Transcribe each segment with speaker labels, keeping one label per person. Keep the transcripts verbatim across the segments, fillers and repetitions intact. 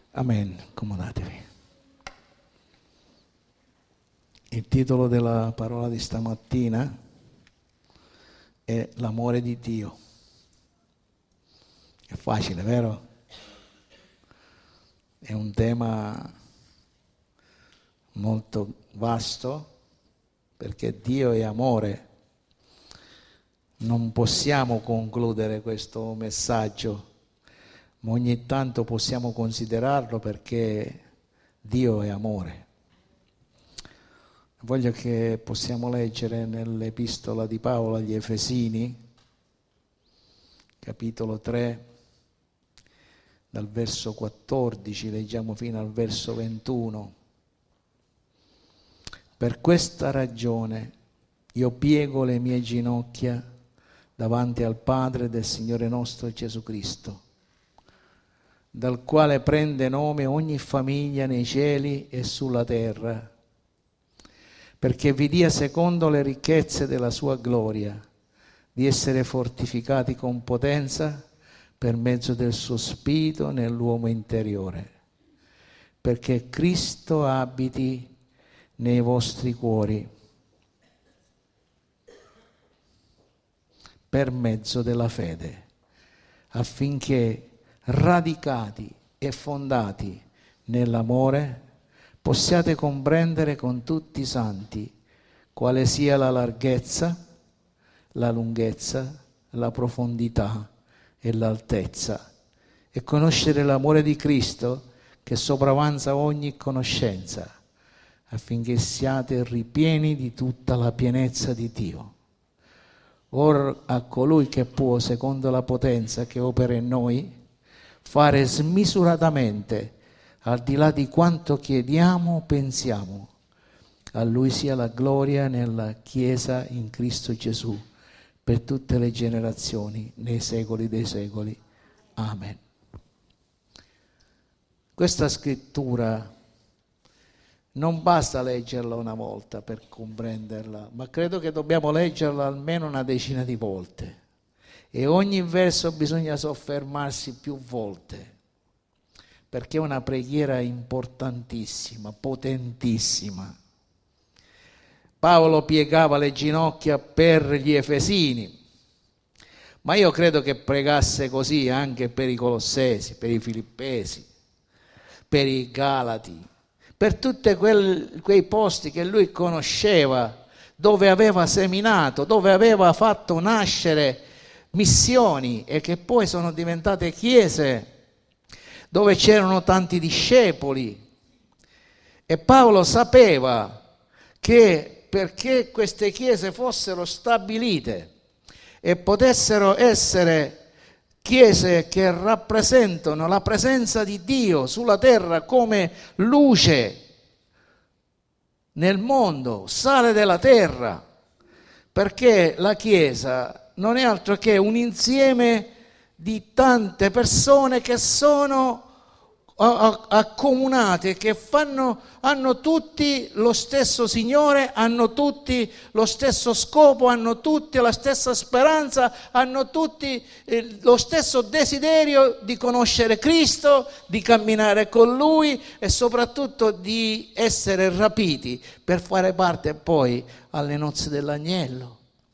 Speaker 1: Amen, accomodatevi. Il titolo della parola di stamattina è l'amore di Dio. È facile, vero? È un tema molto vasto perché Dio è amore. Non possiamo concludere questo messaggio, ma ogni tanto possiamo considerarlo perché Dio è amore. Voglio che possiamo leggere nell'epistola di Paolo agli Efesini, capitolo tre, dal verso quattordici, leggiamo fino al verso ventuno. Per questa ragione io piego le mie ginocchia davanti al Padre del Signore nostro Gesù Cristo, dal quale prende nome ogni famiglia nei cieli e sulla terra, perché vi dia secondo le ricchezze della sua gloria, di essere fortificati con potenza per mezzo del suo Spirito nell'uomo interiore, perché Cristo abiti nei vostri cuori per mezzo della fede, affinché radicati e fondati nell'amore possiate comprendere con tutti i santi quale sia la larghezza, la lunghezza, la profondità e l'altezza, e conoscere l'amore di Cristo che sopravanza ogni conoscenza, affinché siate ripieni di tutta la pienezza di Dio. Or a colui che può, secondo la potenza che opera in noi, fare smisuratamente al di là di quanto chiediamo o pensiamo, a Lui sia la gloria nella Chiesa in Cristo Gesù per tutte le generazioni, nei secoli dei secoli. Amen. Questa scrittura non basta leggerla una volta per comprenderla, ma credo che dobbiamo leggerla almeno una decina di volte. E ogni verso bisogna soffermarsi più volte, perché è una preghiera importantissima, potentissima. Paolo piegava le ginocchia per gli Efesini, ma io credo che pregasse così anche per i Colossesi, per i Filippesi, per i Galati, per tutti quei posti che lui conosceva, dove aveva seminato, dove aveva fatto nascere missioni e che poi sono diventate chiese, dove c'erano tanti discepoli. E Paolo sapeva che perché queste chiese fossero stabilite e potessero essere chiese che rappresentano la presenza di Dio sulla terra come luce nel mondo, sale della terra, perché la Chiesa non è altro che un insieme di tante persone che sono accomunate, che fanno, hanno tutti lo stesso Signore, hanno tutti lo stesso scopo, hanno tutti la stessa speranza, hanno tutti eh, lo stesso desiderio di conoscere Cristo, di camminare con Lui e soprattutto di essere rapiti per fare parte poi alle nozze dell'agnello.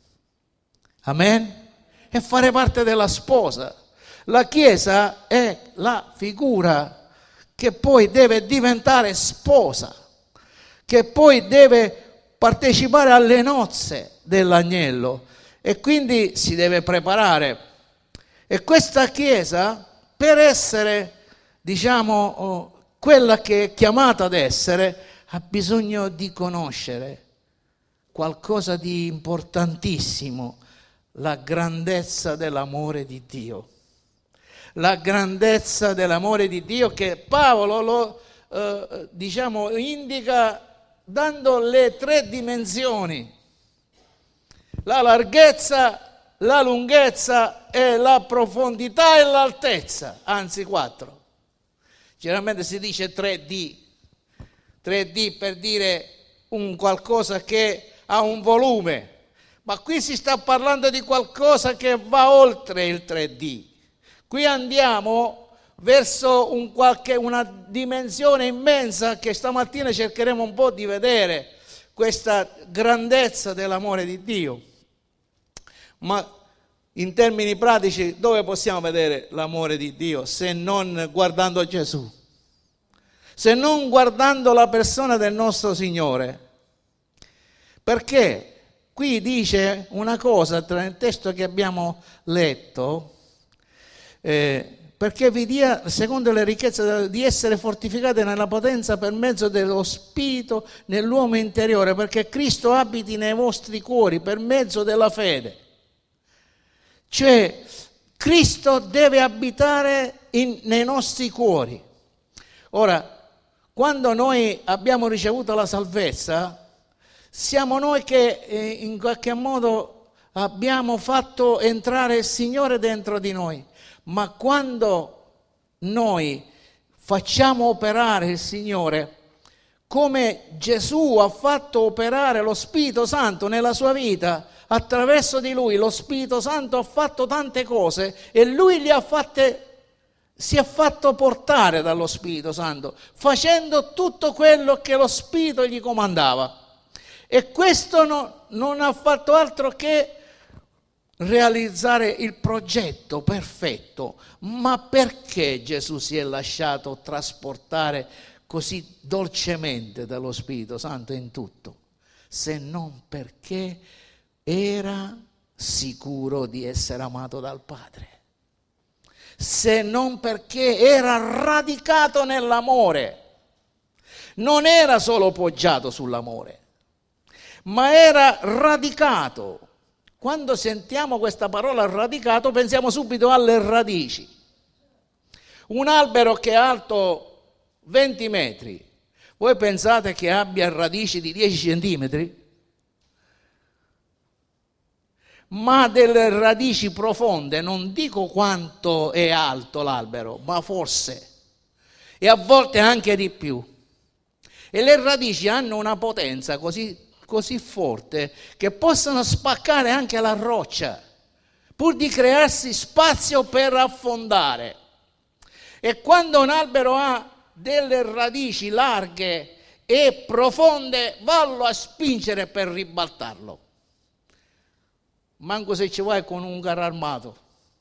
Speaker 1: Amen? E fare parte della sposa. La Chiesa è la figura che poi deve diventare sposa, che poi deve partecipare alle nozze dell'agnello e quindi si deve preparare. E questa Chiesa, per essere, diciamo, quella che è chiamata ad essere, ha bisogno di conoscere qualcosa di importantissimo, la grandezza dell'amore di Dio. La grandezza dell'amore di Dio che Paolo lo eh, diciamo indica dando le tre dimensioni: la larghezza, la lunghezza e la profondità e l'altezza, anzi quattro. Generalmente si dice tre D, tre D per dire un qualcosa che ha un volume, ma qui si sta parlando di qualcosa che va oltre il tre D. Qui andiamo verso un qualche, una dimensione immensa che stamattina cercheremo un po' di vedere, questa grandezza dell'amore di Dio. Ma in termini pratici, dove possiamo vedere l'amore di Dio se non guardando Gesù? Se non guardando la persona del nostro Signore? Perché qui dice una cosa tra il testo che abbiamo letto, eh, perché vi dia, secondo le ricchezze di essere fortificate nella potenza per mezzo dello Spirito nell'uomo interiore, perché Cristo abiti nei vostri cuori per mezzo della fede. Cioè, Cristo deve abitare in, nei nostri cuori. Ora, quando noi abbiamo ricevuto la salvezza, siamo noi che eh, in qualche modo abbiamo fatto entrare il Signore dentro di noi. Ma quando noi facciamo operare il Signore, come Gesù ha fatto operare lo Spirito Santo nella sua vita, attraverso di lui lo Spirito Santo ha fatto tante cose e lui li ha fatte, si è fatto portare dallo Spirito Santo, facendo tutto quello che lo Spirito gli comandava. E questo no, non ha fatto altro che realizzare il progetto perfetto. Ma perché Gesù si è lasciato trasportare così dolcemente dallo Spirito Santo in tutto? Se non perché era sicuro di essere amato dal Padre, se non perché era radicato nell'amore. Non era solo poggiato sull'amore, ma era radicato. Quando sentiamo questa parola radicato pensiamo subito alle radici. Un albero che è alto venti metri, voi pensate che abbia radici di dieci centimetri? Ma delle radici profonde, non dico quanto è alto l'albero, ma forse, e a volte anche di più. E le radici hanno una potenza così, così forte che possono spaccare anche la roccia, pur di crearsi spazio per affondare. E quando un albero ha delle radici larghe e profonde, vallo a spingere per ribaltarlo. Manco se ci vai con un carro armato,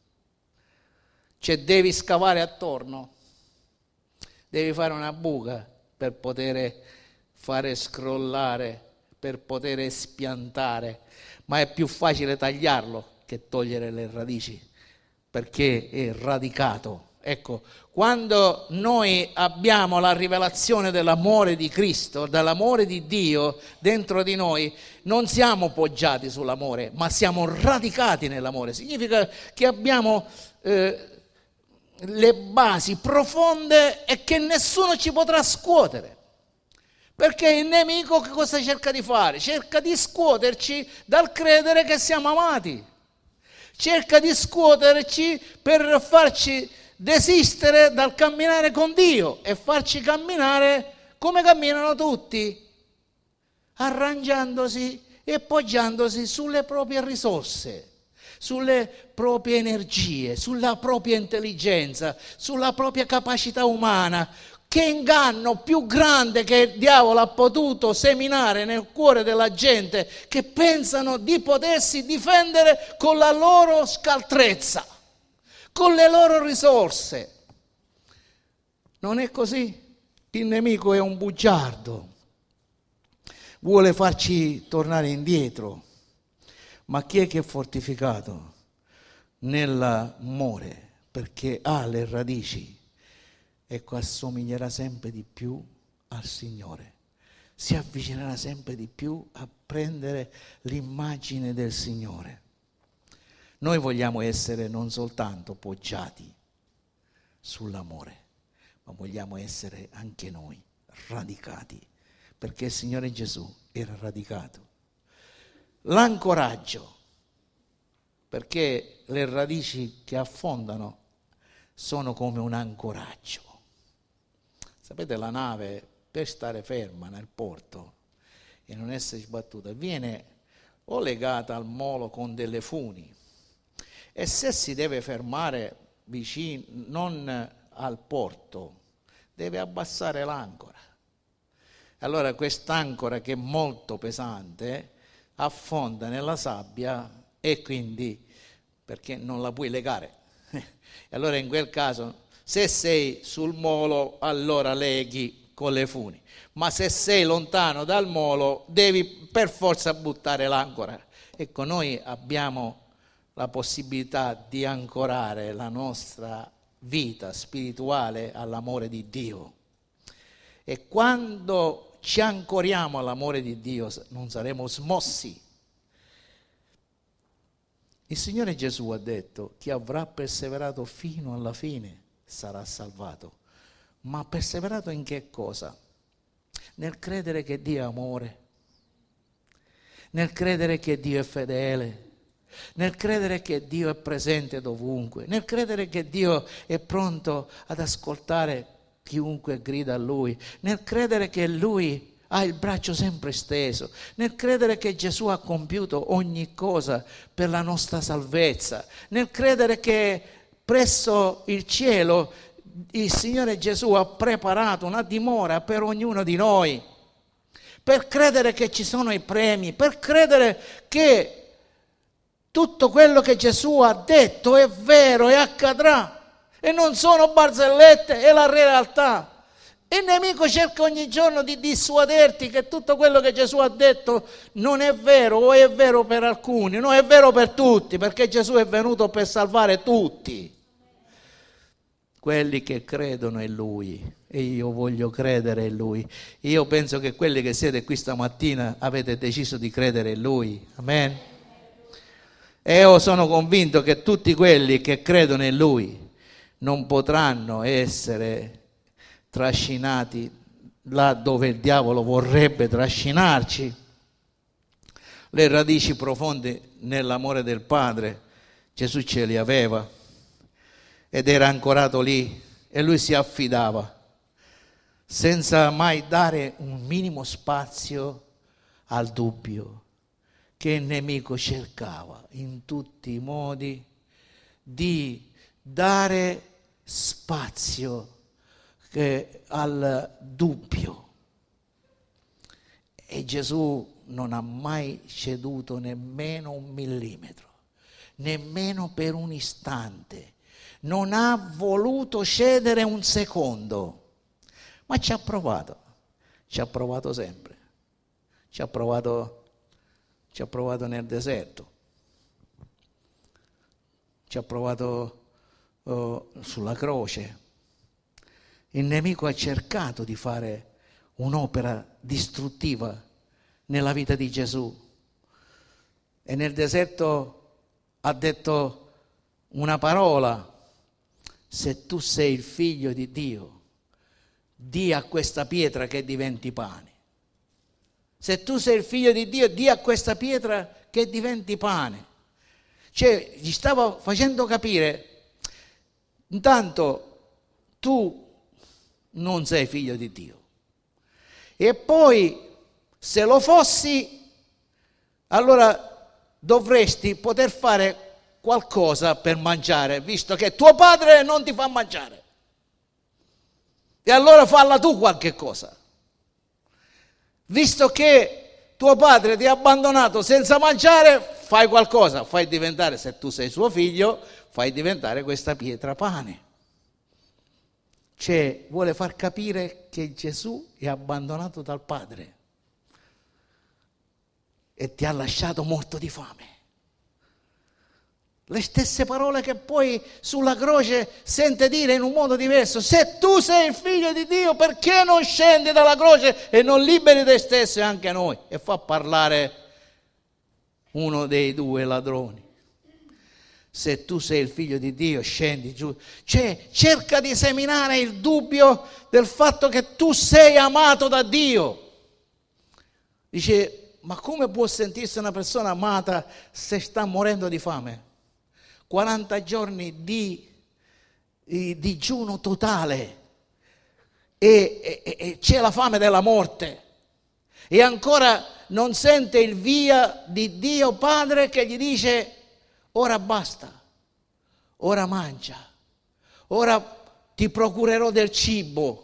Speaker 1: cioè devi scavare attorno, devi fare una buca per poter fare scrollare, per poter spiantare, ma è più facile tagliarlo che togliere le radici, perché è radicato. Ecco, quando noi abbiamo la rivelazione dell'amore di Cristo, dell'amore di Dio dentro di noi, non siamo poggiati sull'amore, ma siamo radicati nell'amore. Significa che abbiamo eh, le basi profonde e che nessuno ci potrà scuotere. Perché il nemico che cosa cerca di fare? Cerca di scuoterci dal credere che siamo amati. Cerca di scuoterci per farci desistere dal camminare con Dio e farci camminare come camminano tutti, arrangiandosi e poggiandosi sulle proprie risorse, sulle proprie energie, sulla propria intelligenza, sulla propria capacità umana. Che inganno più grande che il diavolo ha potuto seminare nel cuore della gente, che pensano di potersi difendere con la loro scaltrezza, con le loro risorse. Non è così. Il nemico è un bugiardo, vuole farci tornare indietro. Ma chi è che è fortificato? Nell'amore, perché ha le radici. Ecco, assomiglierà sempre di più al Signore, si avvicinerà sempre di più a prendere l'immagine del Signore. Noi vogliamo essere non soltanto poggiati sull'amore, ma vogliamo essere anche noi radicati, perché il Signore Gesù era radicato. L'ancoraggio, perché le radici che affondano sono come un ancoraggio. Sapete, la nave per stare ferma nel porto e non essere sbattuta viene o legata al molo con delle funi, e se si deve fermare vicino, non al porto deve abbassare l'ancora. Allora quest'ancora, che è molto pesante, affonda nella sabbia e quindi perché non la puoi legare. E allora in quel caso, se sei sul molo, allora leghi con le funi, ma se sei lontano dal molo devi per forza buttare l'ancora. Ecco, noi abbiamo la possibilità di ancorare la nostra vita spirituale all'amore di Dio, e quando ci ancoriamo all'amore di Dio non saremo smossi. Il Signore Gesù ha detto: chi avrà perseverato fino alla fine sarà salvato. Ma perseverato in che cosa? Nel credere che Dio è amore, nel credere che Dio è fedele, nel credere che Dio è presente dovunque, nel credere che Dio è pronto ad ascoltare chiunque grida a Lui, nel credere che Lui ha il braccio sempre steso, nel credere che Gesù ha compiuto ogni cosa per la nostra salvezza, nel credere che presso il cielo il Signore Gesù ha preparato una dimora per ognuno di noi, per credere che ci sono i premi, per credere che tutto quello che Gesù ha detto è vero e accadrà, e non sono barzellette, è la realtà. Il nemico cerca ogni giorno di dissuaderti che tutto quello che Gesù ha detto non è vero, o è vero per alcuni, no, è vero per tutti, perché Gesù è venuto per salvare tutti quelli che credono in Lui, e io voglio credere in Lui. Io penso che quelli che siete qui stamattina avete deciso di credere in Lui, amen? E io sono convinto che tutti quelli che credono in Lui non potranno essere trascinati là dove il diavolo vorrebbe trascinarci. Le radici profonde nell'amore del Padre Gesù ce li aveva ed era ancorato lì, e Lui si affidava senza mai dare un minimo spazio al dubbio che il nemico cercava in tutti i modi di dare spazio che al dubbio. E Gesù non ha mai ceduto nemmeno un millimetro, nemmeno per un istante, non ha voluto cedere un secondo, ma ci ha provato, ci ha provato sempre, ci ha provato, ci ha provato nel deserto, ci ha provato uh, sulla croce. Il nemico ha cercato di fare un'opera distruttiva nella vita di Gesù, e nel deserto ha detto una parola: se tu sei il figlio di Dio, di a questa pietra che diventi pane. Se tu sei il figlio di Dio, di a questa pietra che diventi pane. Cioè, gli stava facendo capire: intanto tu non sei figlio di Dio, e poi se lo fossi, allora dovresti poter fare qualcosa per mangiare, visto che tuo padre non ti fa mangiare, e allora falla tu qualche cosa, visto che tuo padre ti ha abbandonato senza mangiare, fai qualcosa, fai diventare, se tu sei suo figlio, fai diventare questa pietra pane. Cioè, vuole far capire che Gesù è abbandonato dal Padre e ti ha lasciato morto di fame. Le stesse parole che poi sulla croce sente dire in un modo diverso: se tu sei il figlio di Dio, perché non scendi dalla croce e non liberi te stesso e anche noi? E fa parlare uno dei due ladroni. Se tu sei il figlio di Dio, scendi giù. Cioè, cerca di seminare il dubbio del fatto che tu sei amato da Dio. Dice: ma come può sentirsi una persona amata se sta morendo di fame? quaranta giorni di, di digiuno totale e, e, e c'è la fame della morte, e ancora non sente il via di Dio Padre che gli dice: ora basta, ora mangia, ora ti procurerò del cibo.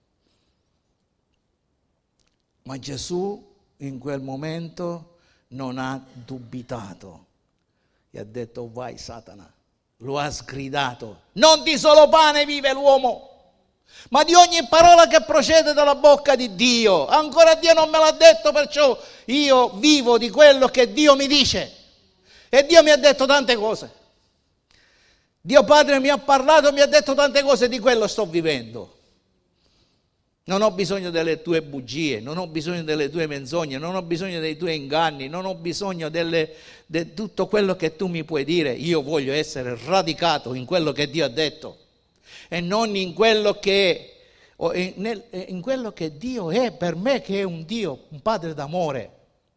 Speaker 1: Ma Gesù in quel momento non ha dubitato e ha detto: vai Satana. Lo ha sgridato: non di solo pane vive l'uomo, ma di ogni parola che procede dalla bocca di Dio. Ancora Dio non me l'ha detto, perciò io vivo di quello che Dio mi dice. E Dio mi ha detto tante cose. Dio Padre mi ha parlato, mi ha detto tante cose, di quello sto vivendo. Non ho bisogno delle tue bugie, non ho bisogno delle tue menzogne, non ho bisogno dei tuoi inganni, non ho bisogno delle, di tutto quello che tu mi puoi dire. Io voglio essere radicato in quello che Dio ha detto e non in quello che, in quello che Dio è per me, che è un Dio, un Padre d'amore.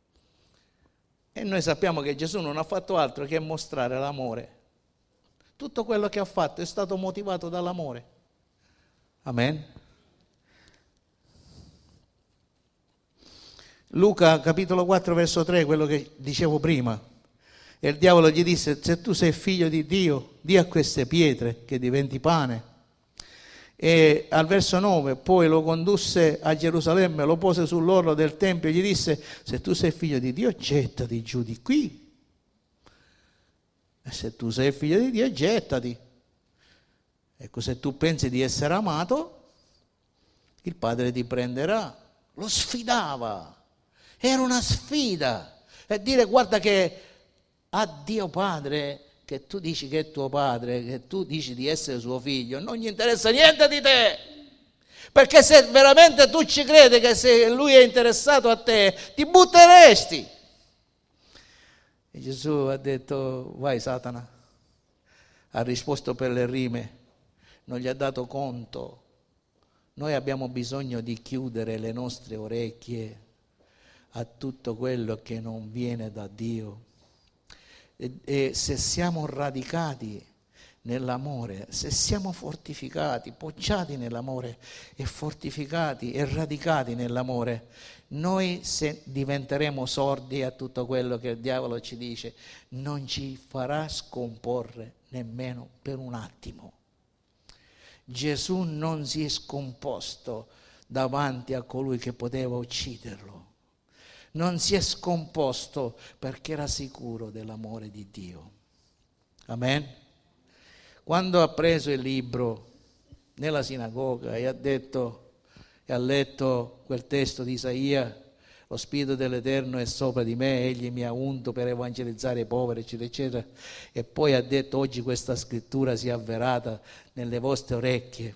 Speaker 1: E noi sappiamo che Gesù non ha fatto altro che mostrare l'amore. Tutto quello che ha fatto è stato motivato dall'amore. Amen. Luca capitolo quattro verso tre, quello che dicevo prima. E il diavolo gli disse: se tu sei figlio di Dio, di a queste pietre che diventi pane. E al verso nove, poi lo condusse a Gerusalemme, lo pose sull'orlo del tempio e gli disse: se tu sei figlio di Dio, gettati giù di qui. E se tu sei figlio di Dio, gettati. Ecco, se tu pensi di essere amato, il Padre ti prenderà. Lo sfidava. Era una sfida. E dire: guarda che a Dio Padre, che tu dici che è tuo padre, che tu dici di essere suo figlio, non gli interessa niente di te. Perché se veramente tu ci credi che se lui è interessato a te, ti butteresti. E Gesù ha detto: vai Satana. Ha risposto per le rime, non gli ha dato conto. Noi abbiamo bisogno di chiudere le nostre orecchie a tutto quello che non viene da Dio. E, e se siamo radicati nell'amore, se siamo fortificati, poggiati nell'amore e fortificati e radicati nell'amore, noi se diventeremo sordi a tutto quello che il diavolo ci dice, non ci farà scomporre nemmeno per un attimo. Gesù non si è scomposto davanti a colui che poteva ucciderlo. Non si è scomposto perché era sicuro dell'amore di Dio. Amen. Quando ha preso il libro nella sinagoga e ha detto e ha letto quel testo di Isaia: lo Spirito dell'Eterno è sopra di me, egli mi ha unto per evangelizzare i poveri, eccetera, eccetera. E poi ha detto: oggi questa scrittura sia avverata nelle vostre orecchie.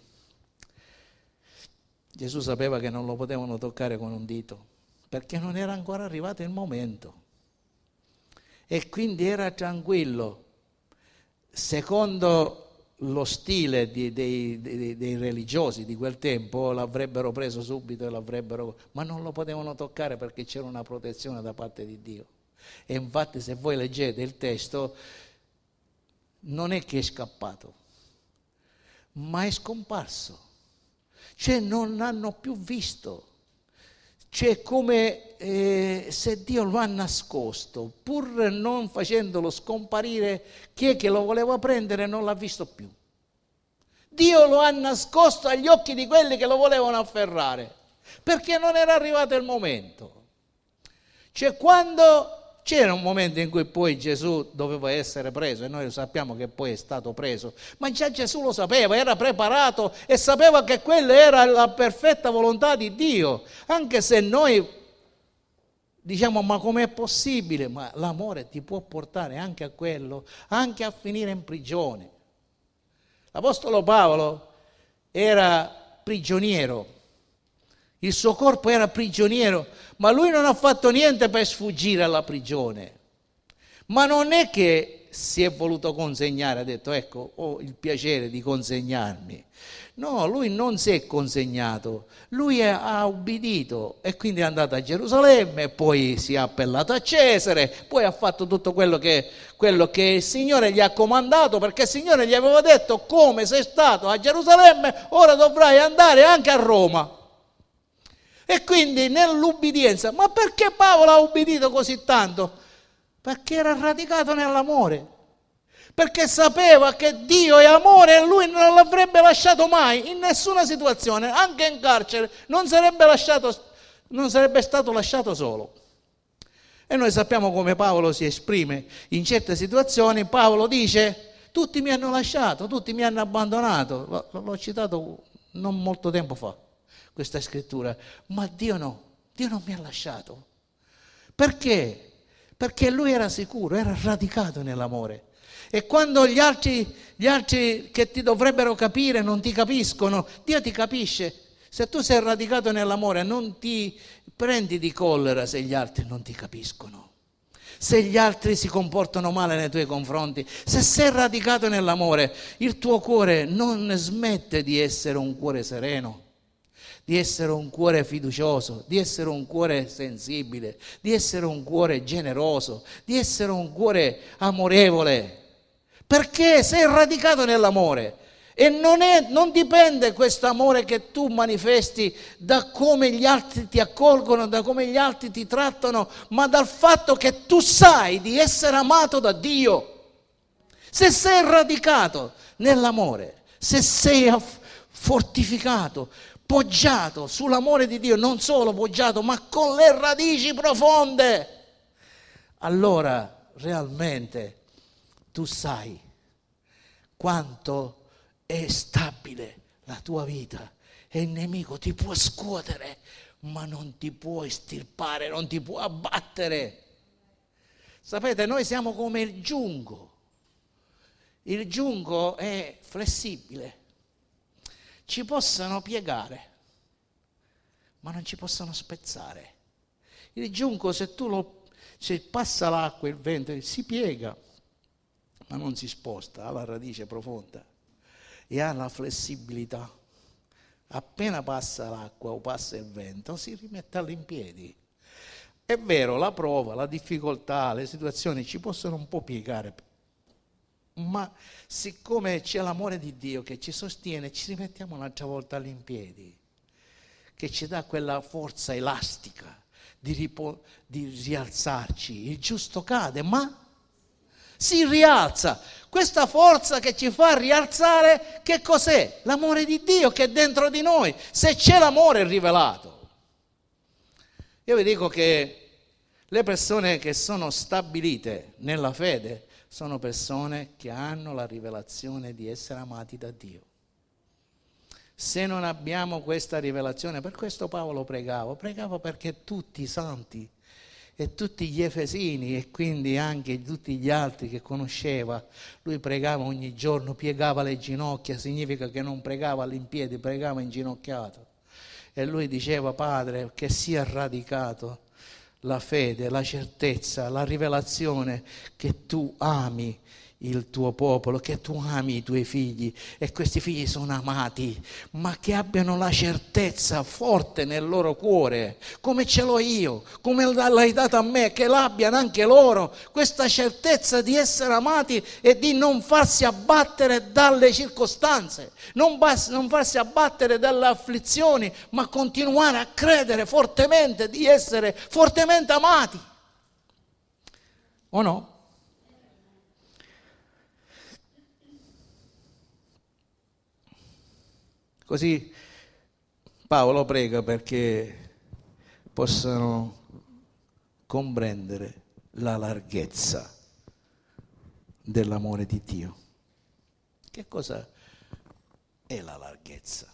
Speaker 1: Gesù sapeva che non lo potevano toccare con un dito, perché non era ancora arrivato il momento. E quindi era tranquillo. Secondo lo stile di, dei, dei, dei religiosi di quel tempo, l'avrebbero preso subito e l'avrebbero, ma non lo potevano toccare perché c'era una protezione da parte di Dio. E infatti, se voi leggete il testo, non è che è scappato, ma è scomparso. Cioè non l'hanno più visto. Cioè come eh, se Dio lo ha nascosto, pur non facendolo scomparire, chi è che lo voleva prendere non l'ha visto più. Dio lo ha nascosto agli occhi di quelli che lo volevano afferrare, perché non era arrivato il momento. Cioè quando c'era un momento in cui poi Gesù doveva essere preso, e noi sappiamo che poi è stato preso, ma già Gesù lo sapeva, era preparato e sapeva che quella era la perfetta volontà di Dio, anche se noi diciamo: ma com'è possibile? Ma l'amore ti può portare anche a quello, anche a finire in prigione. L'Apostolo Paolo era prigioniero, il suo corpo era prigioniero, ma lui non ha fatto niente per sfuggire alla prigione. Ma non è che si è voluto consegnare, ha detto: ecco, ho il piacere di consegnarmi. No, lui non si è consegnato, lui è, ha ubbidito e quindi è andato a Gerusalemme, poi si è appellato a Cesare, poi ha fatto tutto quello che, quello che il Signore gli ha comandato, perché il Signore gli aveva detto: come sei stato a Gerusalemme, ora dovrai andare anche a Roma. E quindi nell'ubbidienza, ma perché Paolo ha ubbidito così tanto? Perché era radicato nell'amore, perché sapeva che Dio è amore e lui non l'avrebbe lasciato mai, in nessuna situazione, anche in carcere, non sarebbe, lasciato, non sarebbe stato lasciato solo. E noi sappiamo come Paolo si esprime in certe situazioni. Paolo dice: tutti mi hanno lasciato, tutti mi hanno abbandonato. L'ho citato non molto tempo fa, questa scrittura. Ma Dio no, Dio non mi ha lasciato. Perché? Perché lui era sicuro, era radicato nell'amore. E quando gli altri, gli altri che ti dovrebbero capire non ti capiscono, Dio ti capisce. Se tu sei radicato nell'amore, non ti prendi di collera se gli altri non ti capiscono, se gli altri si comportano male nei tuoi confronti. Se sei radicato nell'amore, il tuo cuore non smette di essere un cuore sereno, di essere un cuore fiducioso, di essere un cuore sensibile, di essere un cuore generoso, di essere un cuore amorevole, perché sei radicato nell'amore. E non, è, non dipende questo amore che tu manifesti da come gli altri ti accolgono, da come gli altri ti trattano, ma dal fatto che tu sai di essere amato da Dio. Se sei radicato nell'amore, se sei fortificato, poggiato sull'amore di Dio, non solo poggiato, ma con le radici profonde, allora realmente tu sai quanto è stabile la tua vita, e il nemico ti può scuotere, ma non ti può estirpare, non ti può abbattere. Sapete, noi siamo come il giunco. Il giunco è flessibile, ci possono piegare, ma non ci possono spezzare. Il giunco, se tu lo, se passa l'acqua, il vento, si piega, ma non si sposta, ha la radice profonda e ha la flessibilità. Appena passa l'acqua o passa il vento, si rimette all'impiedi. È vero, la prova, la difficoltà, le situazioni ci possono un po' piegare, ma siccome c'è l'amore di Dio che ci sostiene, ci rimettiamo un'altra volta all'impiedi, che ci dà quella forza elastica di, ripo- di rialzarci. Il giusto cade, ma si rialza. Questa forza che ci fa rialzare, che cos'è? L'amore di Dio che è dentro di noi. Se c'è l'amore rivelato. Io vi dico che le persone che sono stabilite nella fede sono persone che hanno la rivelazione di essere amati da Dio. Se non abbiamo questa rivelazione, per questo Paolo pregava, pregava perché tutti i santi e tutti gli efesini e quindi anche tutti gli altri che conosceva, lui pregava ogni giorno, piegava le ginocchia, significa che non pregava all'impiedi, pregava inginocchiato. E lui diceva: Padre, che sia radicato la fede, la certezza, la rivelazione che tu ami il tuo popolo, che tu ami i tuoi figli, e questi figli sono amati, ma che abbiano la certezza forte nel loro cuore, come ce l'ho io, come l'hai data a me, che l'abbiano anche loro, questa certezza di essere amati e di non farsi abbattere dalle circostanze, non, bas- non farsi abbattere dalle afflizioni, ma continuare a credere fortemente di essere fortemente amati. O no? Così Paolo prega perché possano comprendere la larghezza dell'amore di Dio. Che cosa è la larghezza?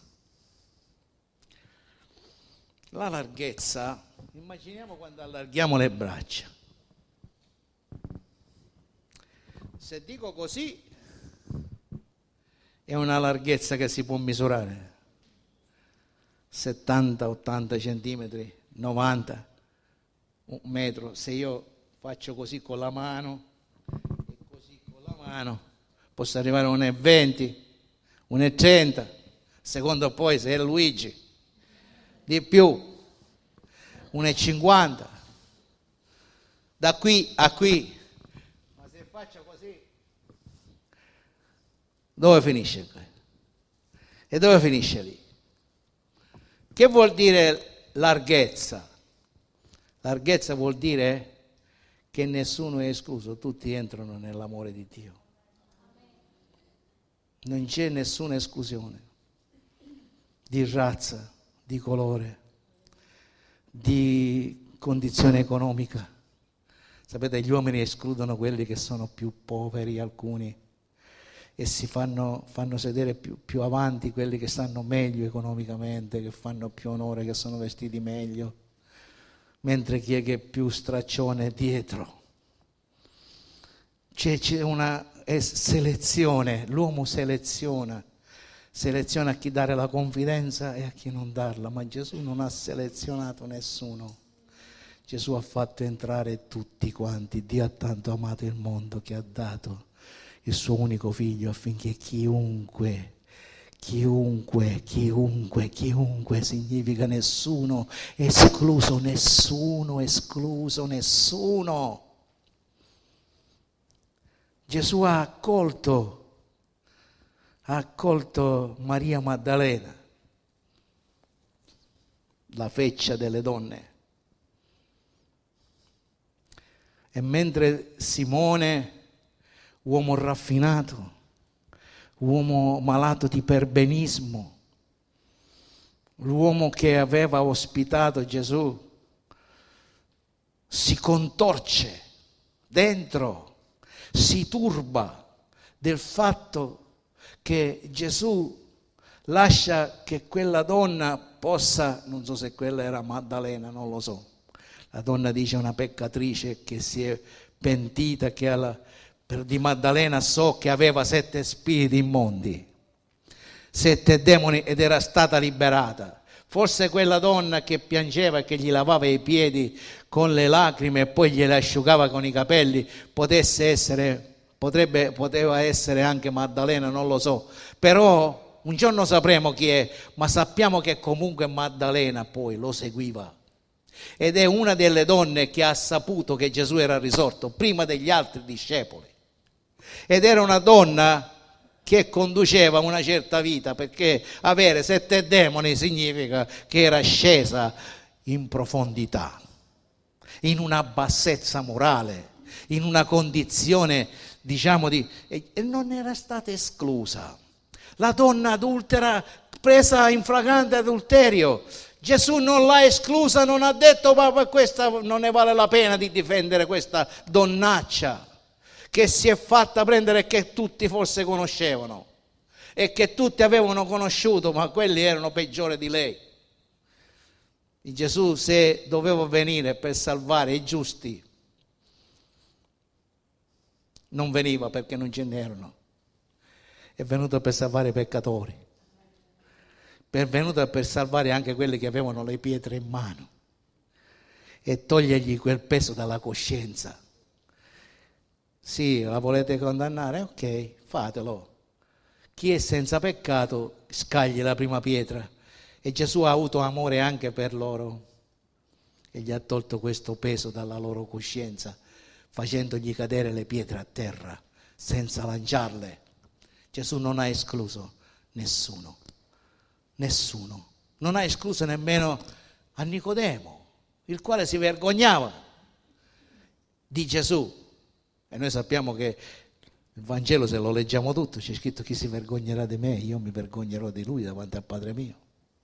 Speaker 1: La larghezza, immaginiamo quando allarghiamo le braccia. Se dico così, è una larghezza che si può misurare, settanta ottanta centimetri, novanta, un metro. Se io faccio così con la mano e così con la mano, posso arrivare a uno e venti, uno e trenta, secondo poi se è Luigi, di più, uno e cinquanta, da qui a qui. Ma se faccio così, dove finisce? E dove finisce lì? Che vuol dire larghezza? Larghezza vuol dire che nessuno è escluso, tutti entrano nell'amore di Dio. Non c'è nessuna esclusione di razza, di colore, di condizione economica. Sapete, gli uomini escludono quelli che sono più poveri, alcuni, e si fanno, fanno sedere più, più avanti quelli che stanno meglio economicamente, che fanno più onore, che sono vestiti meglio, mentre chi è che è più straccione è dietro. C'è, c'è una è selezione, l'uomo seleziona, seleziona a chi dare la confidenza e a chi non darla, ma Gesù non ha selezionato nessuno. Gesù ha fatto entrare tutti quanti. Dio ha tanto amato il mondo che ha dato il suo unico figlio affinché chiunque, chiunque, chiunque, chiunque significa nessuno escluso, nessuno escluso, nessuno. Gesù ha accolto, ha accolto Maria Maddalena, la feccia delle donne. E mentre Simone, uomo raffinato, uomo malato di perbenismo, l'uomo che aveva ospitato Gesù, si contorce dentro, si turba del fatto che Gesù lascia che quella donna possa, non so se quella era Maddalena, non lo so, la donna dice una peccatrice che si è pentita, che alla, per di Maddalena so che aveva sette spiriti immondi, sette demoni ed era stata liberata. Forse quella donna che piangeva e che gli lavava i piedi con le lacrime e poi gliele asciugava con i capelli potesse essere, potrebbe, poteva essere anche Maddalena, non lo so. Però un giorno sapremo chi è, ma sappiamo che comunque Maddalena poi lo seguiva. Ed è una delle donne che ha saputo che Gesù era risorto prima degli altri discepoli. Ed era una donna che conduceva una certa vita, perché avere sette demoni significa che era scesa in profondità, in una bassezza morale, in una condizione, diciamo, di... e non era stata esclusa. La donna adultera presa in flagrante adulterio, Gesù non l'ha esclusa, non ha detto ma questa non ne vale la pena di difendere questa donnaccia che si è fatta prendere e che tutti forse conoscevano e che tutti avevano conosciuto, ma quelli erano peggiori di lei. E Gesù, se doveva venire per salvare i giusti, non veniva perché non ce n'erano, è venuto per salvare i peccatori, è venuto per salvare anche quelli che avevano le pietre in mano e togliergli quel peso dalla coscienza. Sì, la volete condannare? Ok, fatelo. Chi è senza peccato scagli la prima pietra. E Gesù ha avuto amore anche per loro e gli ha tolto questo peso dalla loro coscienza, facendogli cadere le pietre a terra senza lanciarle. Gesù non ha escluso nessuno, nessuno. Non ha escluso nemmeno a Nicodemo, il quale si vergognava di Gesù. E noi sappiamo che il Vangelo, se lo leggiamo tutto, c'è scritto: chi si vergognerà di me, io mi vergognerò di lui davanti al Padre mio.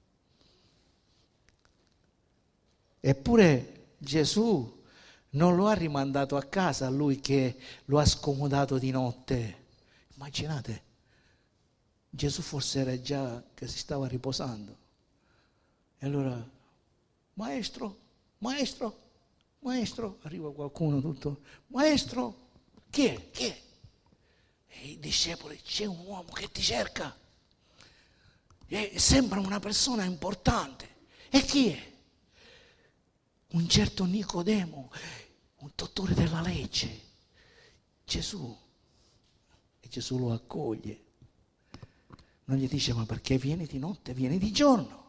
Speaker 1: Eppure Gesù non lo ha rimandato a casa, a lui che lo ha scomodato di notte. Immaginate, Gesù forse era già che si stava riposando. E allora, maestro, maestro, maestro, arriva qualcuno tutto, maestro, chi è? Chi è? E i discepoli: c'è un uomo che ti cerca. E sembra una persona importante. E chi è? Un certo Nicodemo, un dottore della legge. Gesù. E Gesù lo accoglie. Non gli dice: ma perché vieni di notte, vieni di giorno?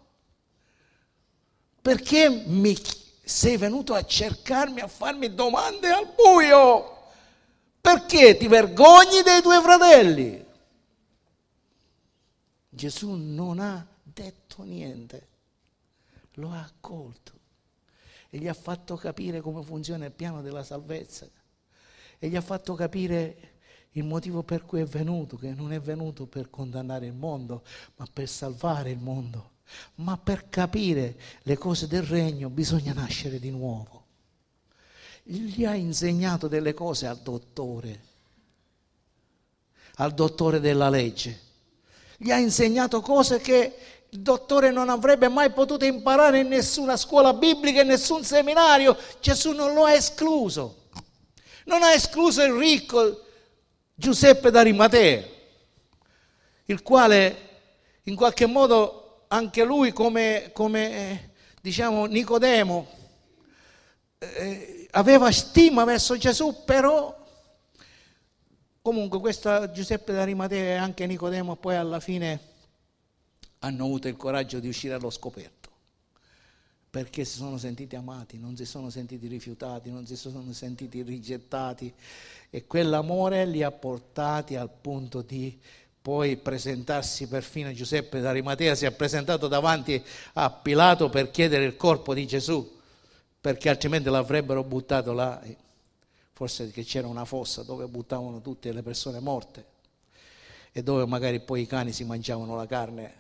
Speaker 1: Perché mi sei venuto a cercarmi, a farmi domande al buio? Perché ti vergogni dei tuoi fratelli? Gesù non ha detto niente, lo ha accolto e gli ha fatto capire come funziona il piano della salvezza e gli ha fatto capire Il motivo per cui è venuto, che non è venuto per condannare il mondo, ma per salvare il mondo. Ma per capire le cose del regno bisogna nascere di nuovo. Gli ha insegnato delle cose al dottore, al dottore della legge. Gli ha insegnato cose che il dottore non avrebbe mai potuto imparare in nessuna scuola biblica, in nessun seminario. Gesù non lo ha escluso. Non ha escluso il ricco Giuseppe d'Arimatea, il quale in qualche modo anche lui come, come eh, diciamo Nicodemo eh, aveva stima verso Gesù, però comunque questo Giuseppe d'Arimatea e anche Nicodemo poi alla fine hanno avuto il coraggio di uscire allo scoperto, perché si sono sentiti amati, non si sono sentiti rifiutati, non si sono sentiti rigettati, e quell'amore li ha portati al punto di poi presentarsi. Perfino Giuseppe d'Arimatea si è presentato davanti a Pilato per chiedere il corpo di Gesù, perché altrimenti l'avrebbero buttato là, forse che c'era una fossa dove buttavano tutte le persone morte e dove magari poi i cani si mangiavano la carne.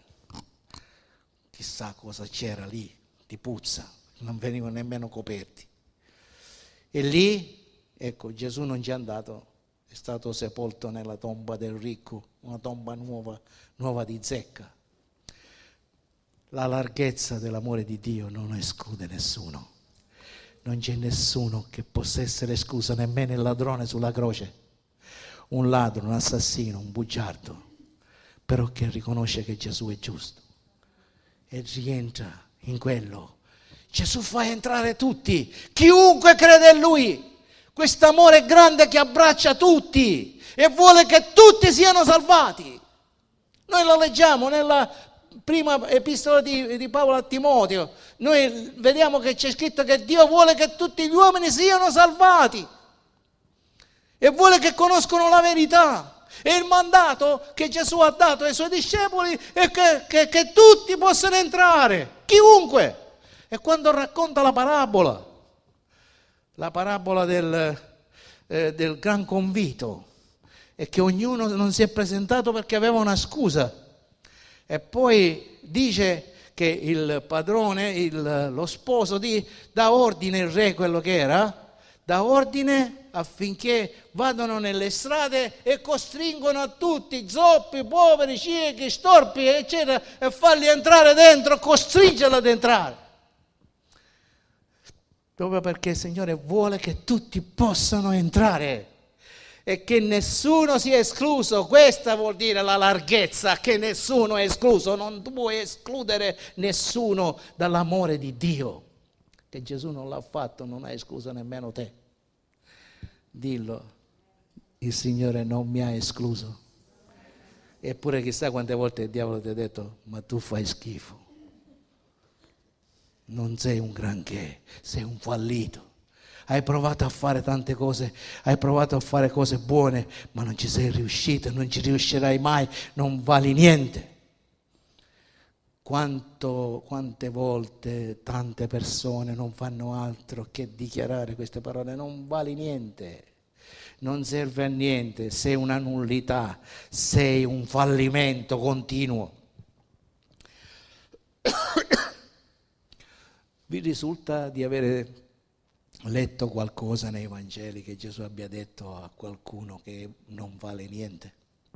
Speaker 1: Chissà cosa c'era lì di puzza, non venivano nemmeno coperti. E lì, ecco, Gesù non ci è andato, è stato sepolto nella tomba del ricco, una tomba nuova, nuova di zecca. La larghezza dell'amore di Dio non esclude nessuno. Non c'è nessuno che possa essere escluso, nemmeno il ladrone sulla croce, un ladro, un assassino, un bugiardo, però che riconosce che Gesù è giusto e rientra in quello. Gesù fa entrare tutti, chiunque crede in Lui. Quest'amore grande che abbraccia tutti e vuole che tutti siano salvati. Noi lo leggiamo nella prima epistola di, di Paolo a Timoteo. Noi vediamo che c'è scritto che Dio vuole che tutti gli uomini siano salvati e vuole che conoscano la verità. E il mandato che Gesù ha dato ai Suoi discepoli è che, che, che tutti possano entrare, chiunque. E quando racconta la parabola, la parabola del, eh, del gran convito, è che ognuno non si è presentato perché aveva una scusa. E poi dice che il padrone, il, lo sposo, di, dà ordine, il re quello che era, dà ordine affinché vadano nelle strade e costringono a tutti, zoppi, poveri, ciechi, storpi, eccetera, e farli entrare dentro, costringerli ad entrare. Proprio perché il Signore vuole che tutti possano entrare e che nessuno sia escluso. Questa vuol dire la larghezza, che nessuno è escluso. Non puoi escludere nessuno dall'amore di Dio, che Gesù non l'ha fatto, non ha escluso nemmeno te. Dillo, il Signore non mi ha escluso. Eppure chissà quante volte il diavolo ti ha detto, ma tu fai schifo, non sei un granché, sei un fallito. Hai provato a fare tante cose, hai provato a fare cose buone, ma non ci sei riuscito, non ci riuscirai mai, non vali niente. Quanto, quante volte tante persone non fanno altro che dichiarare queste parole: non vali niente, non serve a niente, sei una nullità, sei un fallimento continuo. Vi risulta di avere letto qualcosa nei Vangeli che Gesù abbia detto a qualcuno che non vale niente?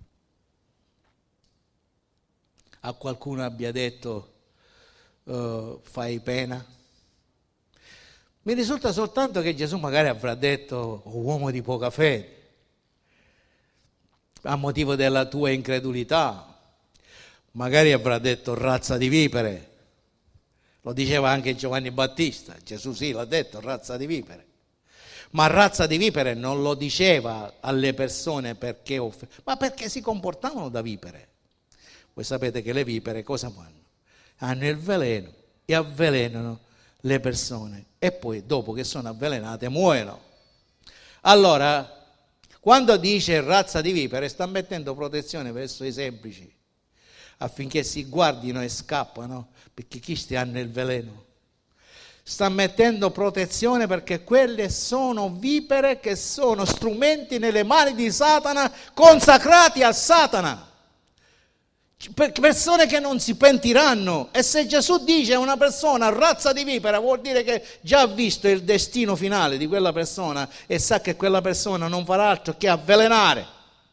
Speaker 1: A qualcuno abbia detto uh, fai pena? Mi risulta soltanto che Gesù magari avrà detto oh, uomo di poca fede, a motivo della tua incredulità. Magari avrà detto razza di vipere. Lo diceva anche Giovanni Battista. Gesù sì, l'ha detto, razza di vipere. Ma razza di vipere non lo diceva alle persone perché off- ma perché si comportavano da vipere. Voi sapete che le vipere cosa fanno? Hanno il veleno e avvelenano le persone e poi dopo che sono avvelenate muoiono. Allora, quando dice razza di vipere, sta mettendo protezione verso i semplici, affinché si guardino e scappano, perché questi hanno il veleno. sta mettendo protezione, perché quelle sono vipere che sono strumenti nelle mani di Satana, consacrati a Satana. Persone che non si pentiranno. E se Gesù dice a una persona razza di vipera, vuol dire che già ha visto il destino finale di quella persona e sa che quella persona non farà altro che avvelenare.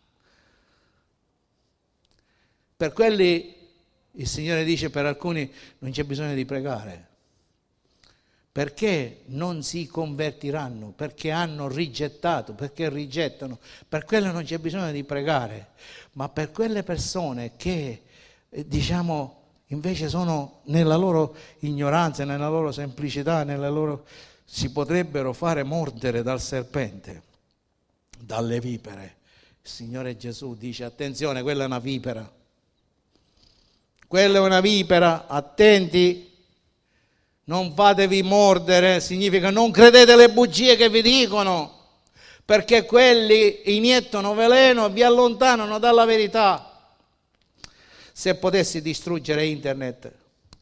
Speaker 1: Per quelli il Signore dice, per alcuni non c'è bisogno di pregare, perché non si convertiranno, perché hanno rigettato, perché rigettano. Per quello non c'è bisogno di pregare, ma per quelle persone che, eh, diciamo, invece sono nella loro ignoranza, nella loro semplicità, nella loro, si potrebbero fare mordere dal serpente, dalle vipere. Il Signore Gesù dice, attenzione, quella è una vipera, quella è una vipera, attenti. Non fatevi mordere, significa non credete alle bugie che vi dicono, perché quelli iniettano veleno e vi allontanano dalla verità. Se potessi distruggere internet,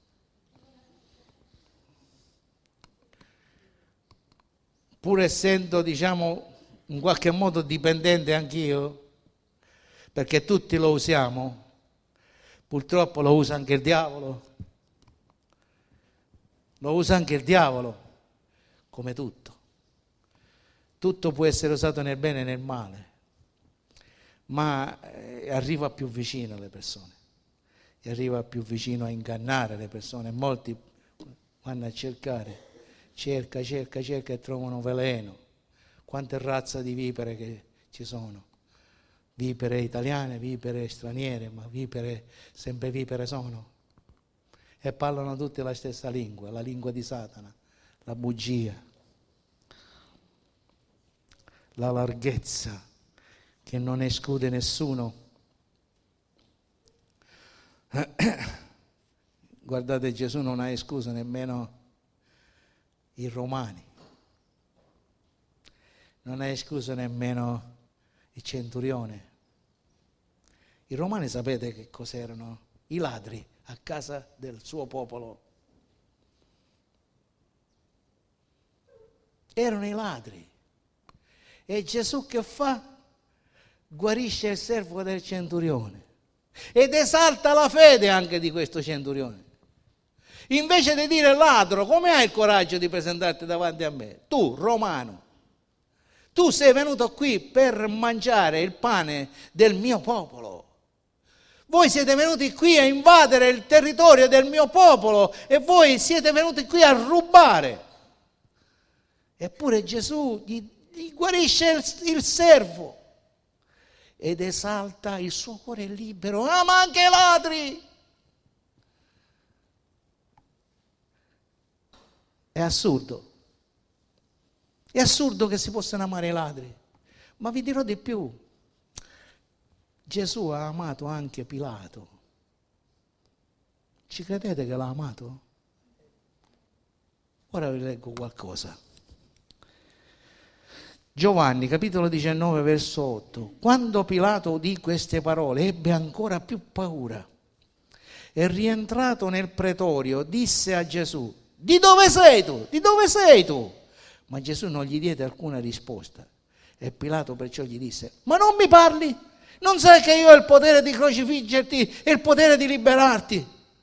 Speaker 1: pur essendo, diciamo, in qualche modo dipendente anch'io, perché tutti lo usiamo, purtroppo lo usa anche il diavolo. Lo usa anche il diavolo, come tutto. Tutto può essere usato nel bene e nel male, ma eh, arriva più vicino alle persone, e arriva più vicino a ingannare le persone. Molti vanno a cercare, cerca, cerca, cerca e trovano veleno. Quante razze di vipere che ci sono, vipere italiane, vipere straniere, ma vipere, sempre vipere sono. E parlano tutti la stessa lingua, la lingua di Satana, la bugia, la larghezza che non esclude nessuno. Guardate, Gesù non ha escluso nemmeno i romani, non ha escluso nemmeno il centurione. I romani sapete che cos'erano? I ladri a casa del suo popolo. Erano i ladri. E Gesù che fa? Guarisce il servo del centurione ed esalta la fede anche di questo centurione. Invece di dire ladro, come hai il coraggio di presentarti davanti a me? Tu, romano, tu sei venuto qui per mangiare il pane del mio popolo. Voi siete venuti qui a invadere il territorio del mio popolo e voi siete venuti qui a rubare. Eppure Gesù gli, gli guarisce il, il servo ed esalta il suo cuore libero. Ama anche i ladri. È assurdo. È assurdo che si possano amare i ladri. Ma vi dirò di più. Gesù ha amato anche Pilato. Ci credete che l'ha amato? Ora vi leggo qualcosa. Giovanni, capitolo diciannove, verso otto. Quando Pilato udì queste parole, ebbe ancora più paura. E rientrato nel pretorio, disse a Gesù, di dove sei tu? Di dove sei tu? Ma Gesù non gli diede alcuna risposta. E Pilato perciò gli disse, ma non mi parli? Non sai che io ho il potere di crocifiggerti e il potere di liberarti?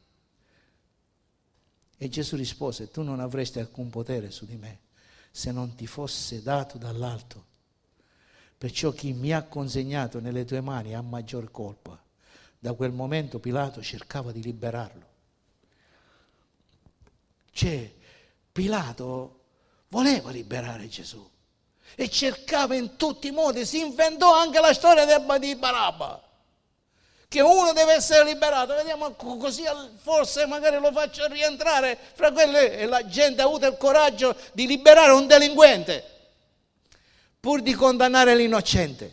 Speaker 1: E Gesù rispose, tu non avresti alcun potere su di me se non ti fosse dato dall'alto. Perciò chi mi ha consegnato nelle tue mani ha maggior colpa. Da quel momento Pilato cercava di liberarlo. Cioè, Pilato voleva liberare Gesù. E cercava in tutti i modi, si inventò anche la storia di Barabba, che uno deve essere liberato, vediamo così forse magari lo faccio rientrare fra quelle, e la gente ha avuto il coraggio di liberare un delinquente pur di condannare l'innocente.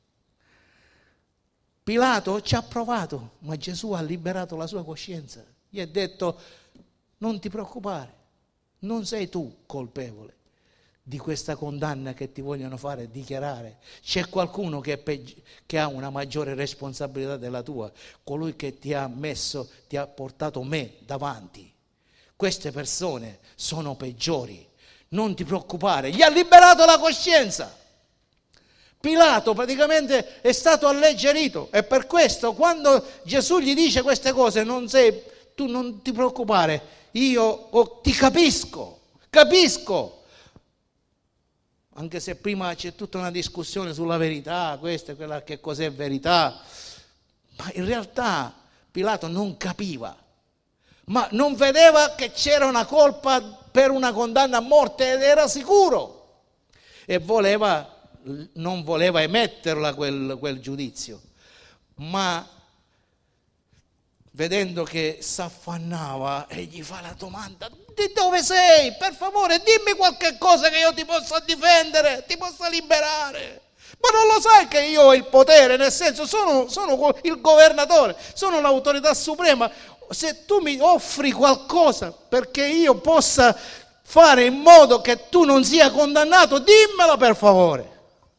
Speaker 1: Pilato ci ha provato, ma Gesù ha liberato la sua coscienza, gli ha detto non ti preoccupare, non sei tu colpevole di questa condanna che ti vogliono fare dichiarare. C'è qualcuno che, è peggi- che ha una maggiore responsabilità della tua, colui che ti ha messo, ti ha portato me davanti, queste persone sono peggiori, non ti preoccupare. Gli ha liberato la coscienza. Pilato praticamente è stato alleggerito, e per questo quando Gesù gli dice queste cose, non sei, tu non ti preoccupare, io oh, ti capisco, capisco. Anche se prima c'è tutta una discussione sulla verità, questa e quella, che cos'è verità, ma in realtà Pilato non capiva, ma non vedeva che c'era una colpa per una condanna a morte ed era sicuro e voleva, non voleva emetterla quel, quel giudizio, ma vedendo che s'affannava e gli fa la domanda: di dove sei? Per favore dimmi qualche cosa che io ti possa difendere, ti possa liberare. Ma non lo sai che io ho il potere, nel senso sono, sono il governatore, sono l'autorità suprema. Se tu mi offri qualcosa perché io possa fare in modo che tu non sia condannato, dimmelo per favore.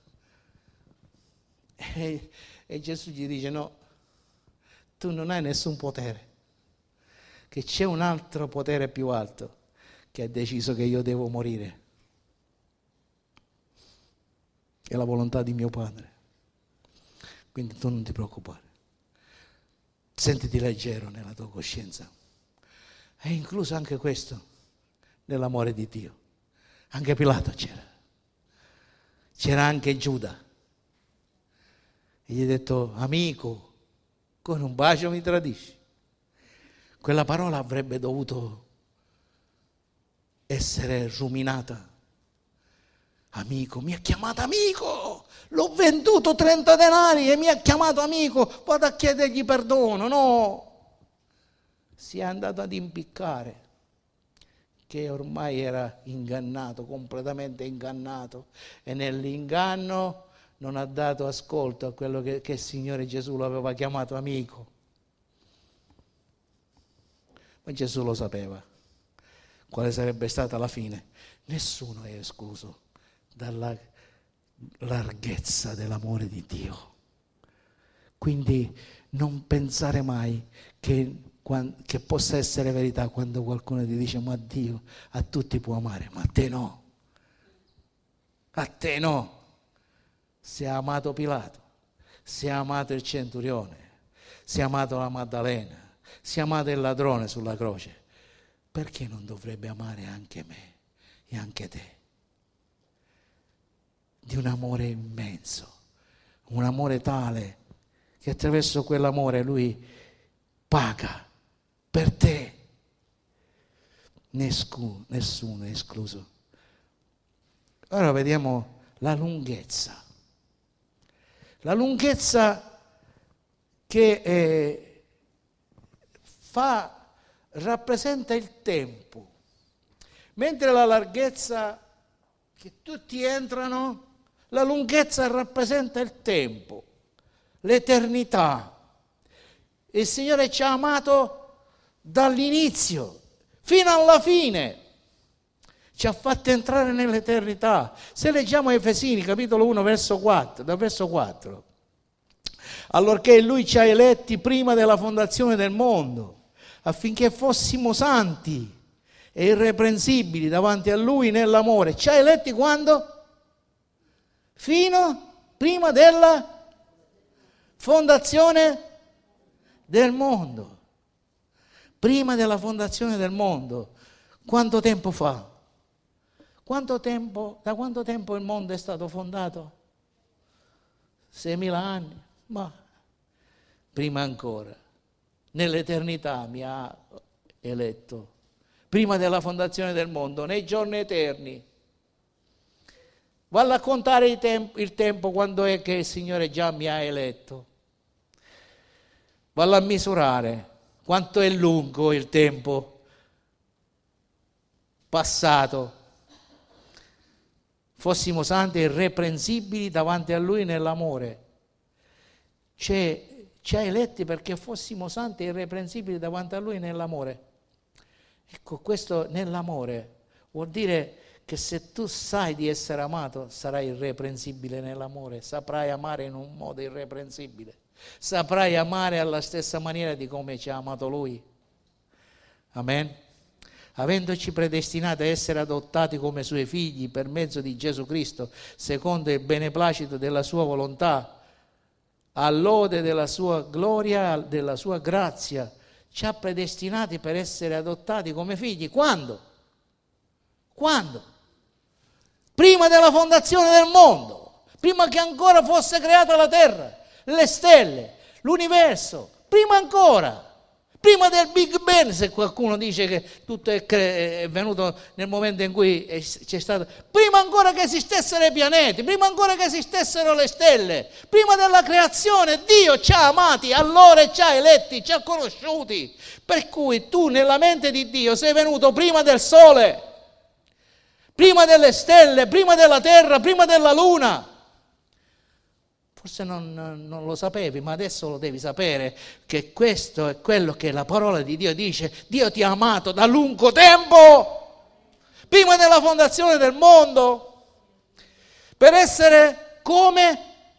Speaker 1: E, e Gesù gli dice: no, tu non hai nessun potere, che c'è un altro potere più alto che ha deciso che io devo morire. È la volontà di mio Padre. Quindi tu non ti preoccupare. Sentiti leggero nella tua coscienza. È incluso anche questo nell'amore di Dio. Anche Pilato c'era. C'era anche Giuda. E gli ha detto: amico, con un bacio mi tradisci. Quella parola avrebbe dovuto essere ruminata. Amico, mi ha chiamato amico, l'ho venduto trenta denari e mi ha chiamato amico, vado a chiedergli perdono. No, si è andato ad impiccare, che ormai era ingannato, completamente ingannato, e nell'inganno non ha dato ascolto a quello che, che il Signore Gesù lo aveva chiamato amico. Ma Gesù lo sapeva, quale sarebbe stata la fine. Nessuno è escluso dalla larghezza dell'amore di Dio. Quindi non pensare mai che, che possa essere verità quando qualcuno ti dice: ma Dio a tutti può amare, ma a te no. A te no. Se ha amato Pilato, se ha amato il centurione, se ha amato la Maddalena, se ha amato il ladrone sulla croce, perché non dovrebbe amare anche me e anche te? Di un amore immenso, un amore tale che attraverso quell'amore Lui paga per te. Nessuno, nessuno è escluso. Ora vediamo la lunghezza. La lunghezza che eh, fa, rappresenta il tempo, mentre la larghezza che tutti entrano, la lunghezza rappresenta il tempo, l'eternità. Il Signore ci ha amato dall'inizio fino alla fine, ci ha fatto entrare nell'eternità. Se leggiamo Efesini capitolo uno verso quattro, da verso quattro, allorché Lui ci ha eletti prima della fondazione del mondo, affinché fossimo santi e irreprensibili davanti a Lui nell'amore. Ci ha eletti quando? Fino prima della fondazione del mondo. Prima della fondazione del mondo. Quanto tempo fa? Quanto tempo, da quanto tempo il mondo è stato fondato? Seimila anni? Ma prima ancora. Nell'eternità mi ha eletto. Prima della fondazione del mondo, nei giorni eterni. Vado a contare il tempo, il tempo quando è che il Signore già mi ha eletto. Vado a misurare quanto è lungo il tempo passato. Fossimo santi e irreprensibili davanti a Lui nell'amore. C'è, ci ha eletti perché fossimo santi e irreprensibili davanti a Lui nell'amore. Ecco, questo nell'amore vuol dire che se tu sai di essere amato, sarai irreprensibile nell'amore, saprai amare in un modo irreprensibile, saprai amare alla stessa maniera di come ci ha amato Lui. Amen. avendoci predestinati a essere adottati come suoi figli per mezzo di Gesù Cristo, secondo il beneplacito della sua volontà, all'ode della sua gloria, della sua grazia, ci ha predestinati per essere adottati come figli. Quando? Quando? Prima della fondazione del mondo, prima che ancora fosse creata la terra, le stelle, l'universo, prima ancora. Prima del Big Bang, se qualcuno dice che tutto è, cre- è venuto nel momento in cui è, c'è stato, prima ancora che esistessero i pianeti, prima ancora che esistessero le stelle, prima della creazione, Dio ci ha amati, allora ci ha eletti, ci ha conosciuti. Per cui tu nella mente di Dio sei venuto prima del sole, prima delle stelle, prima della terra, prima della luna. Forse non, non lo sapevi, ma adesso lo devi sapere, che questo è quello che la parola di Dio dice. Dio ti ha amato da lungo tempo, prima della fondazione del mondo, per essere come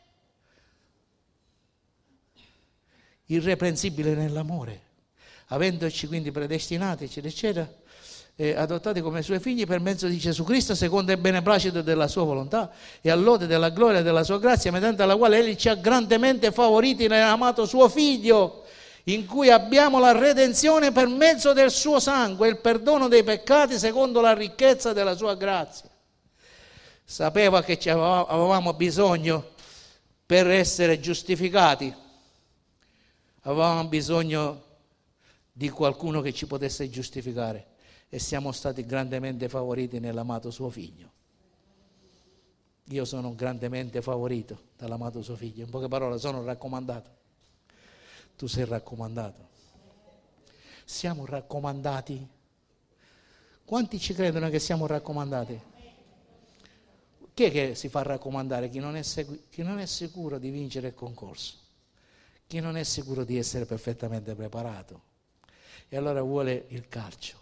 Speaker 1: irreprensibile nell'amore, avendoci quindi predestinati, eccetera, eccetera, Eh, adottati come suoi figli per mezzo di Gesù Cristo, secondo il beneplacito della sua volontà e all'ode della gloria della sua grazia, mediante la quale Egli ci ha grandemente favoriti nell'amato suo Figlio, in cui abbiamo la redenzione per mezzo del suo sangue, il perdono dei peccati secondo la ricchezza della sua grazia. Sapeva che avevamo bisogno per essere giustificati, avevamo bisogno di qualcuno che ci potesse giustificare. E siamo stati grandemente favoriti nell'amato suo Figlio. Io sono grandemente favorito dall'amato suo Figlio. In poche parole, sono raccomandato. Tu sei raccomandato. Siamo raccomandati. Quanti ci credono che siamo raccomandati? Chi è che si fa raccomandare? Chi non è, segu- chi non è sicuro di vincere il concorso. Chi non è sicuro di essere perfettamente preparato. E allora vuole il calcio.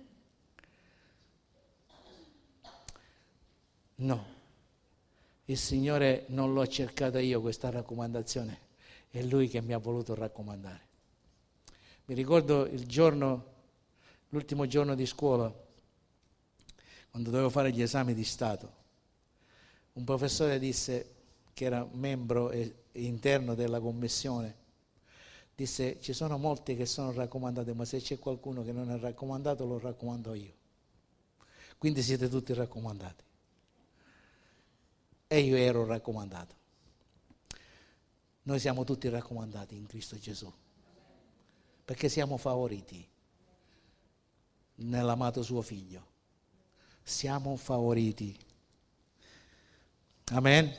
Speaker 1: No, il Signore non l'ho cercata io questa raccomandazione, è Lui che mi ha voluto raccomandare. Mi ricordo il giorno, l'ultimo giorno di scuola, quando dovevo fare gli esami di Stato, un professore disse, che era membro interno della commissione, disse: ci sono molti che sono raccomandati, ma se c'è qualcuno che non è raccomandato lo raccomando io. Quindi siete tutti raccomandati. E io ero raccomandato. Noi siamo tutti raccomandati in Cristo Gesù, perché siamo favoriti nell'amato suo Figlio. Siamo favoriti. Amen.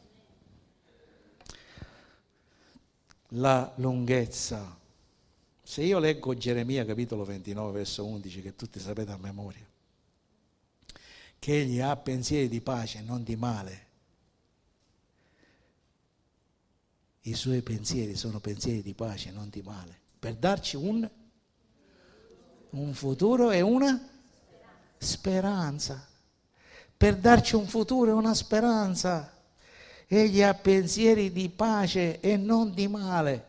Speaker 1: La lunghezza. Se io leggo Geremia capitolo ventinove verso undici, che tutti sapete a memoria, che egli ha pensieri di pace e non di male. I suoi pensieri sono pensieri di pace e non di male, per darci un, un futuro e una speranza. Per darci un futuro e una speranza. Egli ha pensieri di pace e non di male.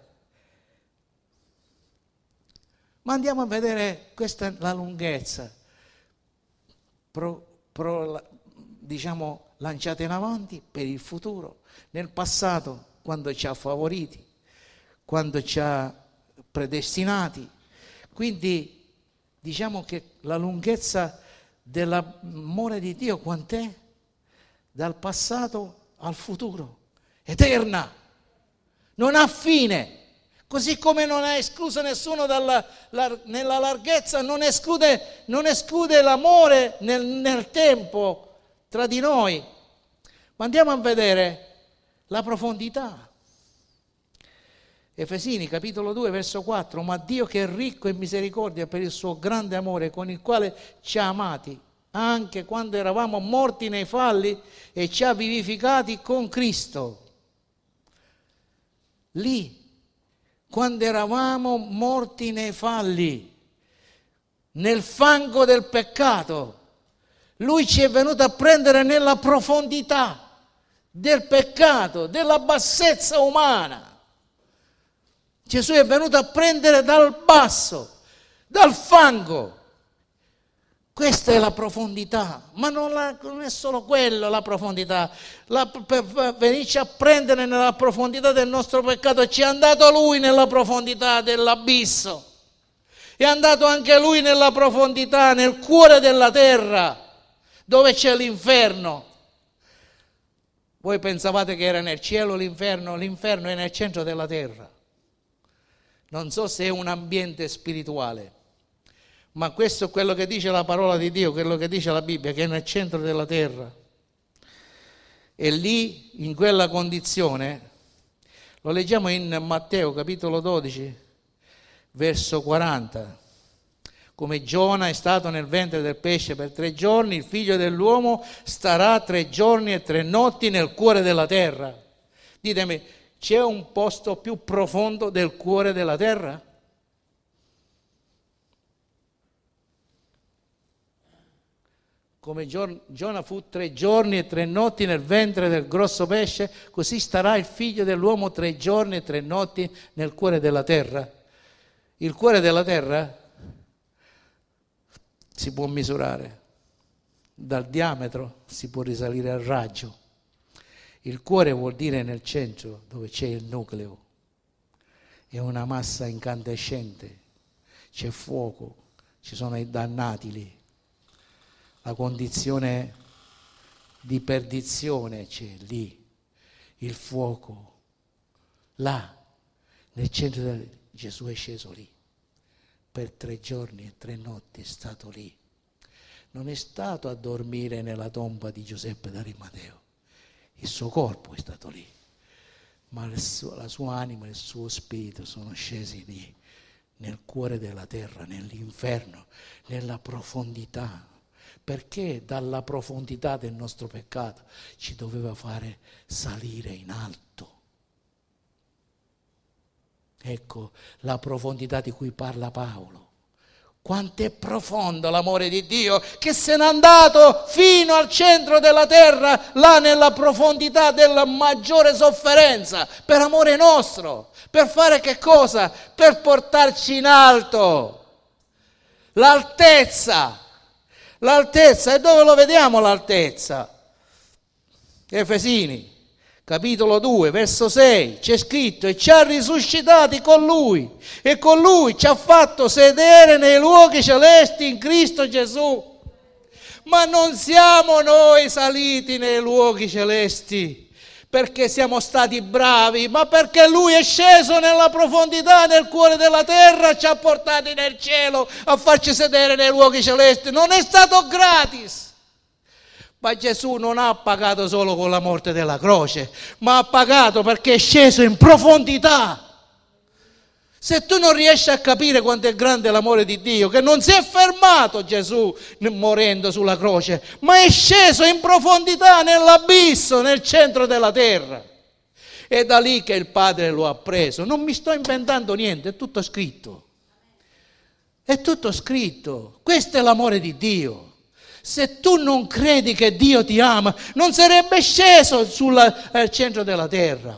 Speaker 1: Ma andiamo a vedere, questa è la lunghezza, pro, pro, diciamo lanciata in avanti per il futuro, nel passato quando ci ha favoriti, quando ci ha predestinati. Quindi diciamo che la lunghezza dell'amore di Dio quant'è? Dal passato al futuro, eterna, non ha fine. Così come non ha escluso nessuno dalla, la, nella larghezza, non esclude, non esclude l'amore nel, nel tempo tra di noi. Ma andiamo a vedere la profondità. Efesini capitolo due verso quattro: ma Dio che è ricco in misericordia per il suo grande amore con il quale ci ha amati, anche quando eravamo morti nei falli, e ci ha vivificati con Cristo. Lì, quando eravamo morti nei falli, nel fango del peccato, Lui ci è venuto a prendere nella profondità del peccato, della bassezza umana. Gesù è venuto a prendere dal basso, dal fango, Questa è la profondità, ma non, la, non è solo quello la profondità. La, per, per venirci a prendere nella profondità del nostro peccato, ci è andato Lui nella profondità dell'abisso. È andato anche Lui nella profondità, nel cuore della terra, dove c'è l'inferno. Voi pensavate che era nel cielo l'inferno? L'inferno è nel centro della terra. Non so se è un ambiente spirituale, ma questo è quello che dice la parola di Dio, quello che dice la Bibbia, che è nel centro della terra. E lì, in quella condizione, lo leggiamo in Matteo capitolo dodici, verso quaranta. Come Giona è stato nel ventre del pesce per tre giorni, il figlio dell'uomo starà tre giorni e tre notti nel cuore della terra. Ditemi, c'è un posto più profondo del cuore della terra? Come Giona fu tre giorni e tre notti nel ventre del grosso pesce, così starà il figlio dell'uomo tre giorni e tre notti nel cuore della terra. Il cuore della terra si può misurare, dal diametro si può risalire al raggio. Il cuore vuol dire nel centro, dove c'è il nucleo, è una massa incandescente, c'è fuoco, ci sono i dannati lì, la condizione di perdizione c'è lì, il fuoco, là, nel centro del... Gesù è sceso lì. Per tre giorni e tre notti è stato lì. Non è stato a dormire nella tomba di Giuseppe d'Arimateo. Il suo corpo è stato lì, ma suo, la sua anima e il suo spirito sono scesi lì, nel cuore della terra, nell'inferno, nella profondità. Perché dalla profondità del nostro peccato ci doveva fare salire in alto. Ecco la profondità di cui parla Paolo. Quanto è profondo l'amore di Dio, che se n'è andato fino al centro della terra, là nella profondità della maggiore sofferenza, per amore nostro. Per fare che cosa? Per portarci in alto. L'altezza. L'altezza. E dove lo vediamo l'altezza? Efesini. Capitolo due, verso sei, c'è scritto: e ci ha risuscitati con Lui, e con Lui ci ha fatto sedere nei luoghi celesti in Cristo Gesù. Ma non siamo noi saliti nei luoghi celesti perché siamo stati bravi, ma perché Lui è sceso nella profondità del cuore della terra, ci ha portati nel cielo a farci sedere nei luoghi celesti. Non è stato gratis. Ma Gesù non ha pagato solo con la morte della croce, ma ha pagato perché è sceso in profondità. Se tu non riesci a capire quanto è grande l'amore di Dio, che non si è fermato Gesù morendo sulla croce, ma è sceso in profondità, nell'abisso, nel centro della terra. È da lì che il Padre lo ha preso. Non mi sto inventando niente, è tutto scritto. È tutto scritto. Questo è l'amore di Dio. Se tu non credi che Dio ti ama, non sarebbe sceso sul centro della terra,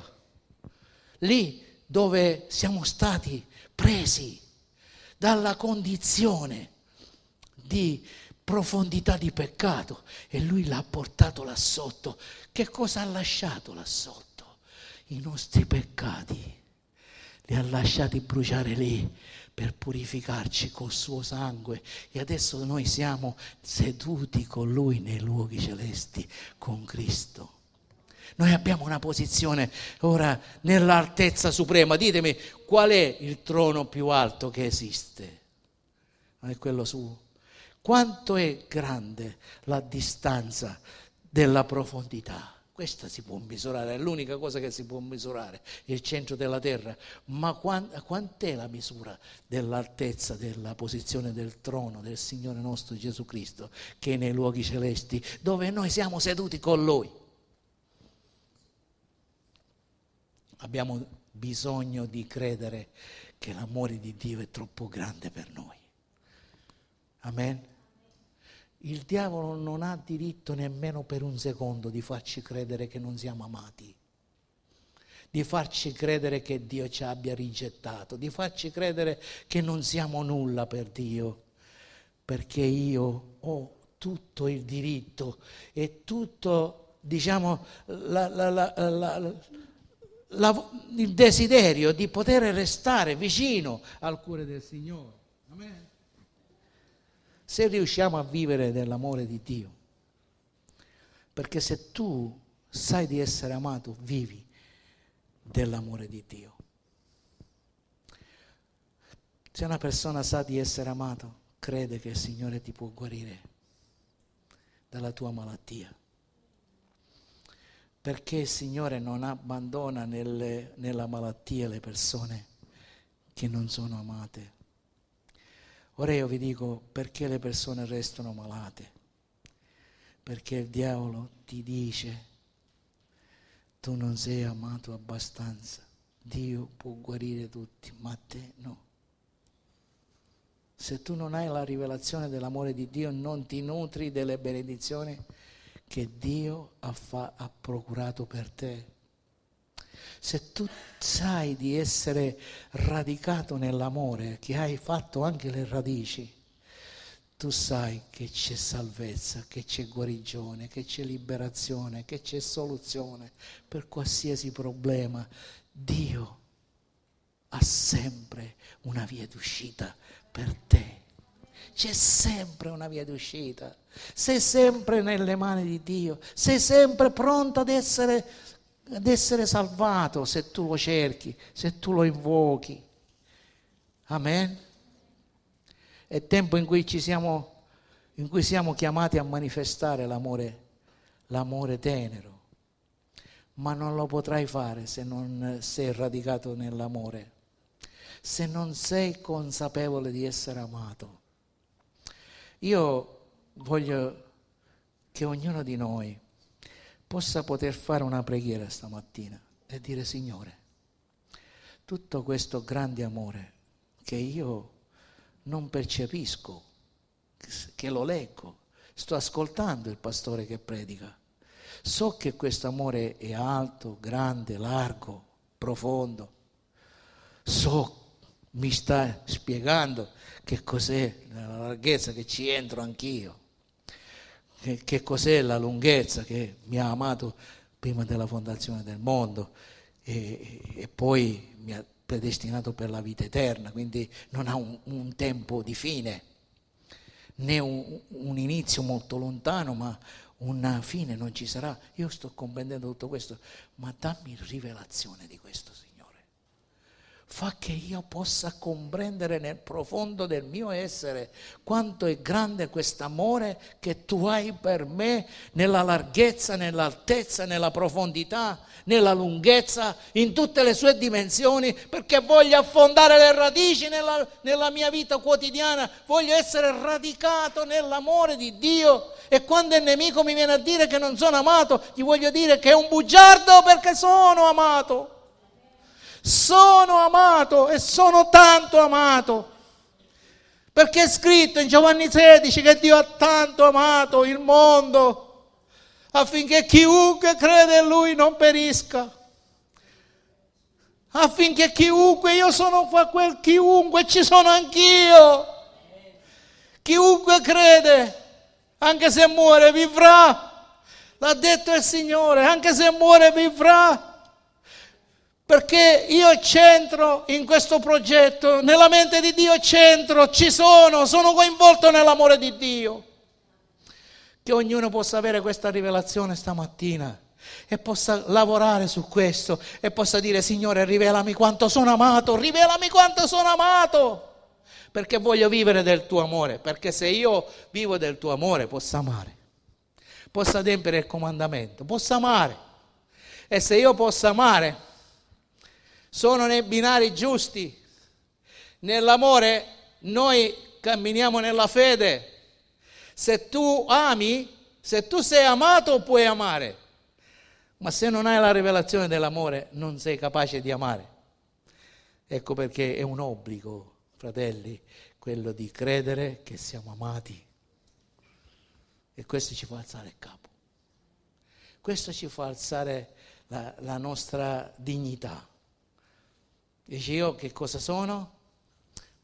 Speaker 1: lì dove siamo stati presi dalla condizione di profondità di peccato, e Lui l'ha portato là sotto. Che cosa ha lasciato là sotto? I nostri peccati li ha lasciati bruciare lì per purificarci col suo sangue, e adesso noi siamo seduti con Lui nei luoghi celesti con Cristo. Noi abbiamo una posizione ora nell'altezza suprema. Ditemi, qual è il trono più alto che esiste? Non è quello su? Quanto è grande la distanza della profondità? Questa si può misurare, è l'unica cosa che si può misurare, il centro della terra. Ma quant'è la misura dell'altezza, della posizione del trono del Signore nostro Gesù Cristo, che è nei luoghi celesti, dove noi siamo seduti con Lui? Abbiamo bisogno di credere che l'amore di Dio è troppo grande per noi. Amen. Il diavolo non ha diritto nemmeno per un secondo di farci credere che non siamo amati, di farci credere che Dio ci abbia rigettato, di farci credere che non siamo nulla per Dio. perché io ho tutto il diritto e tutto, diciamo, la, la, la, la, la, il desiderio di poter restare vicino al cuore del Signore. Amen. Se riusciamo a vivere dell'amore di Dio, perché se tu sai di essere amato, vivi dell'amore di Dio. Se una persona sa di essere amato, crede che il Signore ti può guarire dalla tua malattia. Perché il Signore non abbandona nelle, nella malattia le persone che non sono amate. Ora io vi dico perché le persone restano malate. Perché il diavolo ti dice: tu non sei amato abbastanza, Dio può guarire tutti, ma te no. Se tu non hai la rivelazione dell'amore di Dio, non ti nutri delle benedizioni che Dio ha, fa, ha procurato per te. Se tu sai di essere radicato nell'amore, che hai fatto anche le radici, tu sai che c'è salvezza, che c'è guarigione, che c'è liberazione, che c'è soluzione per qualsiasi problema. Dio ha sempre una via d'uscita per te. C'è sempre una via d'uscita. Sei sempre nelle mani di Dio. Sei sempre pronto ad essere, ad essere salvato se tu lo cerchi, se tu lo invochi. Amen. È tempo in cui ci siamo, in cui siamo chiamati a manifestare l'amore, l'amore tenero. Ma non lo potrai fare se non sei radicato nell'amore, se non sei consapevole di essere amato. Io voglio che ognuno di noi possa poter fare una preghiera stamattina e dire: Signore, tutto questo grande amore che io non percepisco, che lo leggo, sto ascoltando il pastore che predica, so che questo amore è alto, grande, largo, profondo, so, mi sta spiegando che cos'è la larghezza, che ci entro anch'io, che, che cos'è la lunghezza, che mi ha amato prima della fondazione del mondo e, e poi mi ha predestinato per la vita eterna, quindi non ha un, un tempo di fine, né un, un inizio molto lontano, ma una fine non ci sarà. Io sto comprendendo tutto questo, ma dammi rivelazione di questo, Signore. Fa che io possa comprendere nel profondo del mio essere quanto è grande quest'amore che tu hai per me, nella larghezza, nell'altezza, nella profondità, nella lunghezza, in tutte le sue dimensioni, perché voglio affondare le radici nella, nella mia vita quotidiana, voglio essere radicato nell'amore di Dio. E quando il nemico mi viene a dire che non sono amato, gli voglio dire che è un bugiardo, perché sono amato. Sono amato e sono tanto amato, perché è scritto in Giovanni sedici che Dio ha tanto amato il mondo affinché chiunque crede in Lui non perisca, affinché chiunque, io sono fa quel chiunque, ci sono anch'io, chiunque crede, anche se muore vivrà, l'ha detto il Signore, anche se muore vivrà. Perché io c'entro in questo progetto, nella mente di Dio c'entro, ci sono, sono coinvolto nell'amore di Dio. Che ognuno possa avere questa rivelazione stamattina e possa lavorare su questo e possa dire: Signore, rivelami quanto sono amato, rivelami quanto sono amato, perché voglio vivere del tuo amore, perché se io vivo del tuo amore posso amare, posso adempiere il comandamento, posso amare, e se io posso amare, sono nei binari giusti. Nell'amore noi camminiamo nella fede. Se tu ami, se tu sei amato, puoi amare. Ma se non hai la rivelazione dell'amore, non sei capace di amare. Ecco perché è un obbligo, fratelli, quello di credere che siamo amati. E questo ci fa alzare il capo. Questo ci fa alzare la, la nostra dignità. Dice: io che cosa sono?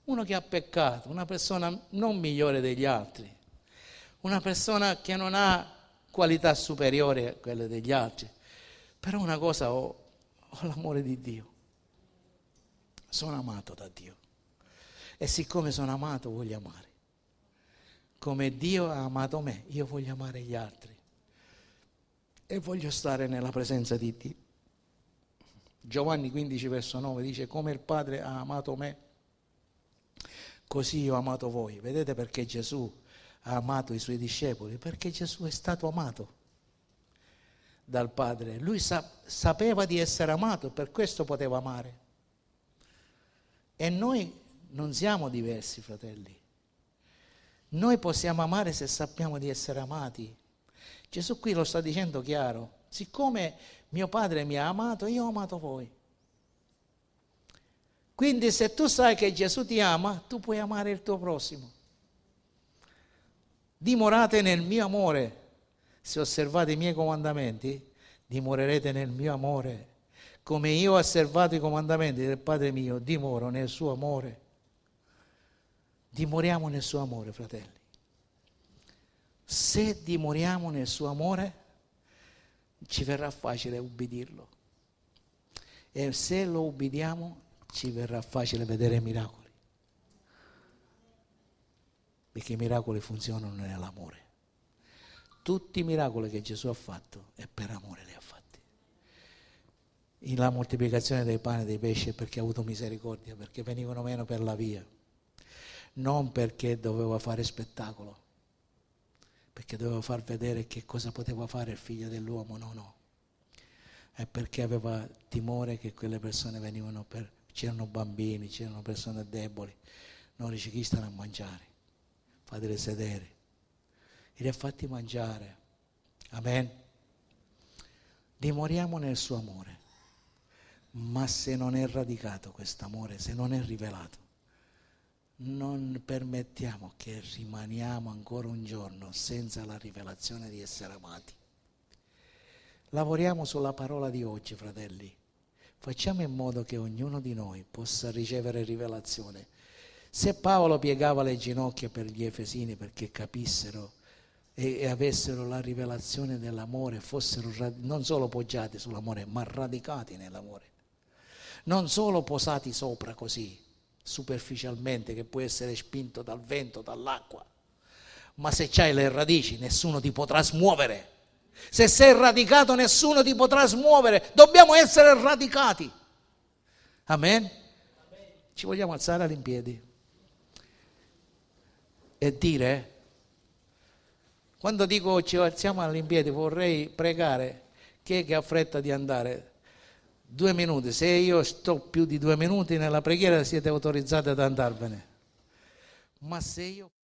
Speaker 1: uno che ha peccato, una persona non migliore degli altri, una persona che non ha qualità superiori a quelle degli altri. Però una cosa ho, ho l'amore di Dio. Sono amato da Dio. E siccome sono amato, voglio amare. Come Dio ha amato me, io voglio amare gli altri. E voglio stare nella presenza di Dio. Giovanni quindici verso nove dice: come il Padre ha amato me, così io ho amato voi. Vedete perché Gesù ha amato i suoi discepoli? Perché Gesù è stato amato dal Padre. Lui sa- sapeva di essere amato e per questo poteva amare. E noi non siamo diversi, fratelli. Noi possiamo amare se sappiamo di essere amati. Gesù qui lo sta dicendo chiaro: siccome mio Padre mi ha amato, io ho amato voi. Quindi se tu sai che Gesù ti ama, tu puoi amare il tuo prossimo. Dimorate nel mio amore. Se osservate i miei comandamenti, dimorerete nel mio amore. Come io ho osservato i comandamenti del Padre mio, dimoro nel suo amore. Dimoriamo nel suo amore, fratelli. Se dimoriamo nel suo amore, ci verrà facile ubbidirlo. E se lo ubbidiamo, ci verrà facile vedere i miracoli. Perché i miracoli funzionano nell'amore. Tutti i miracoli che Gesù ha fatto è per amore li ha fatti. La moltiplicazione dei pani e dei pesci è perché ha avuto misericordia, perché venivano meno per la via. Non perché doveva fare spettacolo, perché doveva far vedere che cosa poteva fare il figlio dell'uomo, no, no. È perché aveva timore che quelle persone venivano per... C'erano bambini, c'erano persone deboli. Non dice: chi stanno a mangiare? Fateli sedere. E li ha fatti mangiare. Amen. Dimoriamo nel suo amore. Ma se non è radicato questo amore, se non è rivelato, non permettiamo che rimaniamo ancora un giorno senza la rivelazione di essere amati. Lavoriamo sulla parola di oggi, fratelli. Facciamo in modo che ognuno di noi possa ricevere rivelazione. Se Paolo piegava le ginocchia per gli Efesini perché capissero e, e avessero la rivelazione dell'amore, fossero rad- non solo poggiati sull'amore, ma radicati nell'amore. Non solo posati sopra così, superficialmente, che può essere spinto dal vento, dall'acqua, ma se c'hai le radici nessuno ti potrà smuovere. Se sei radicato nessuno ti potrà smuovere. Dobbiamo essere radicati. Amen? Amen. Ci vogliamo alzare all'impiedi e dire, quando dico ci alziamo all'impiedi, vorrei pregare chi è che ha fretta di andare. Due minuti, se io sto più di due minuti nella preghiera siete autorizzati ad andarvene, ma se io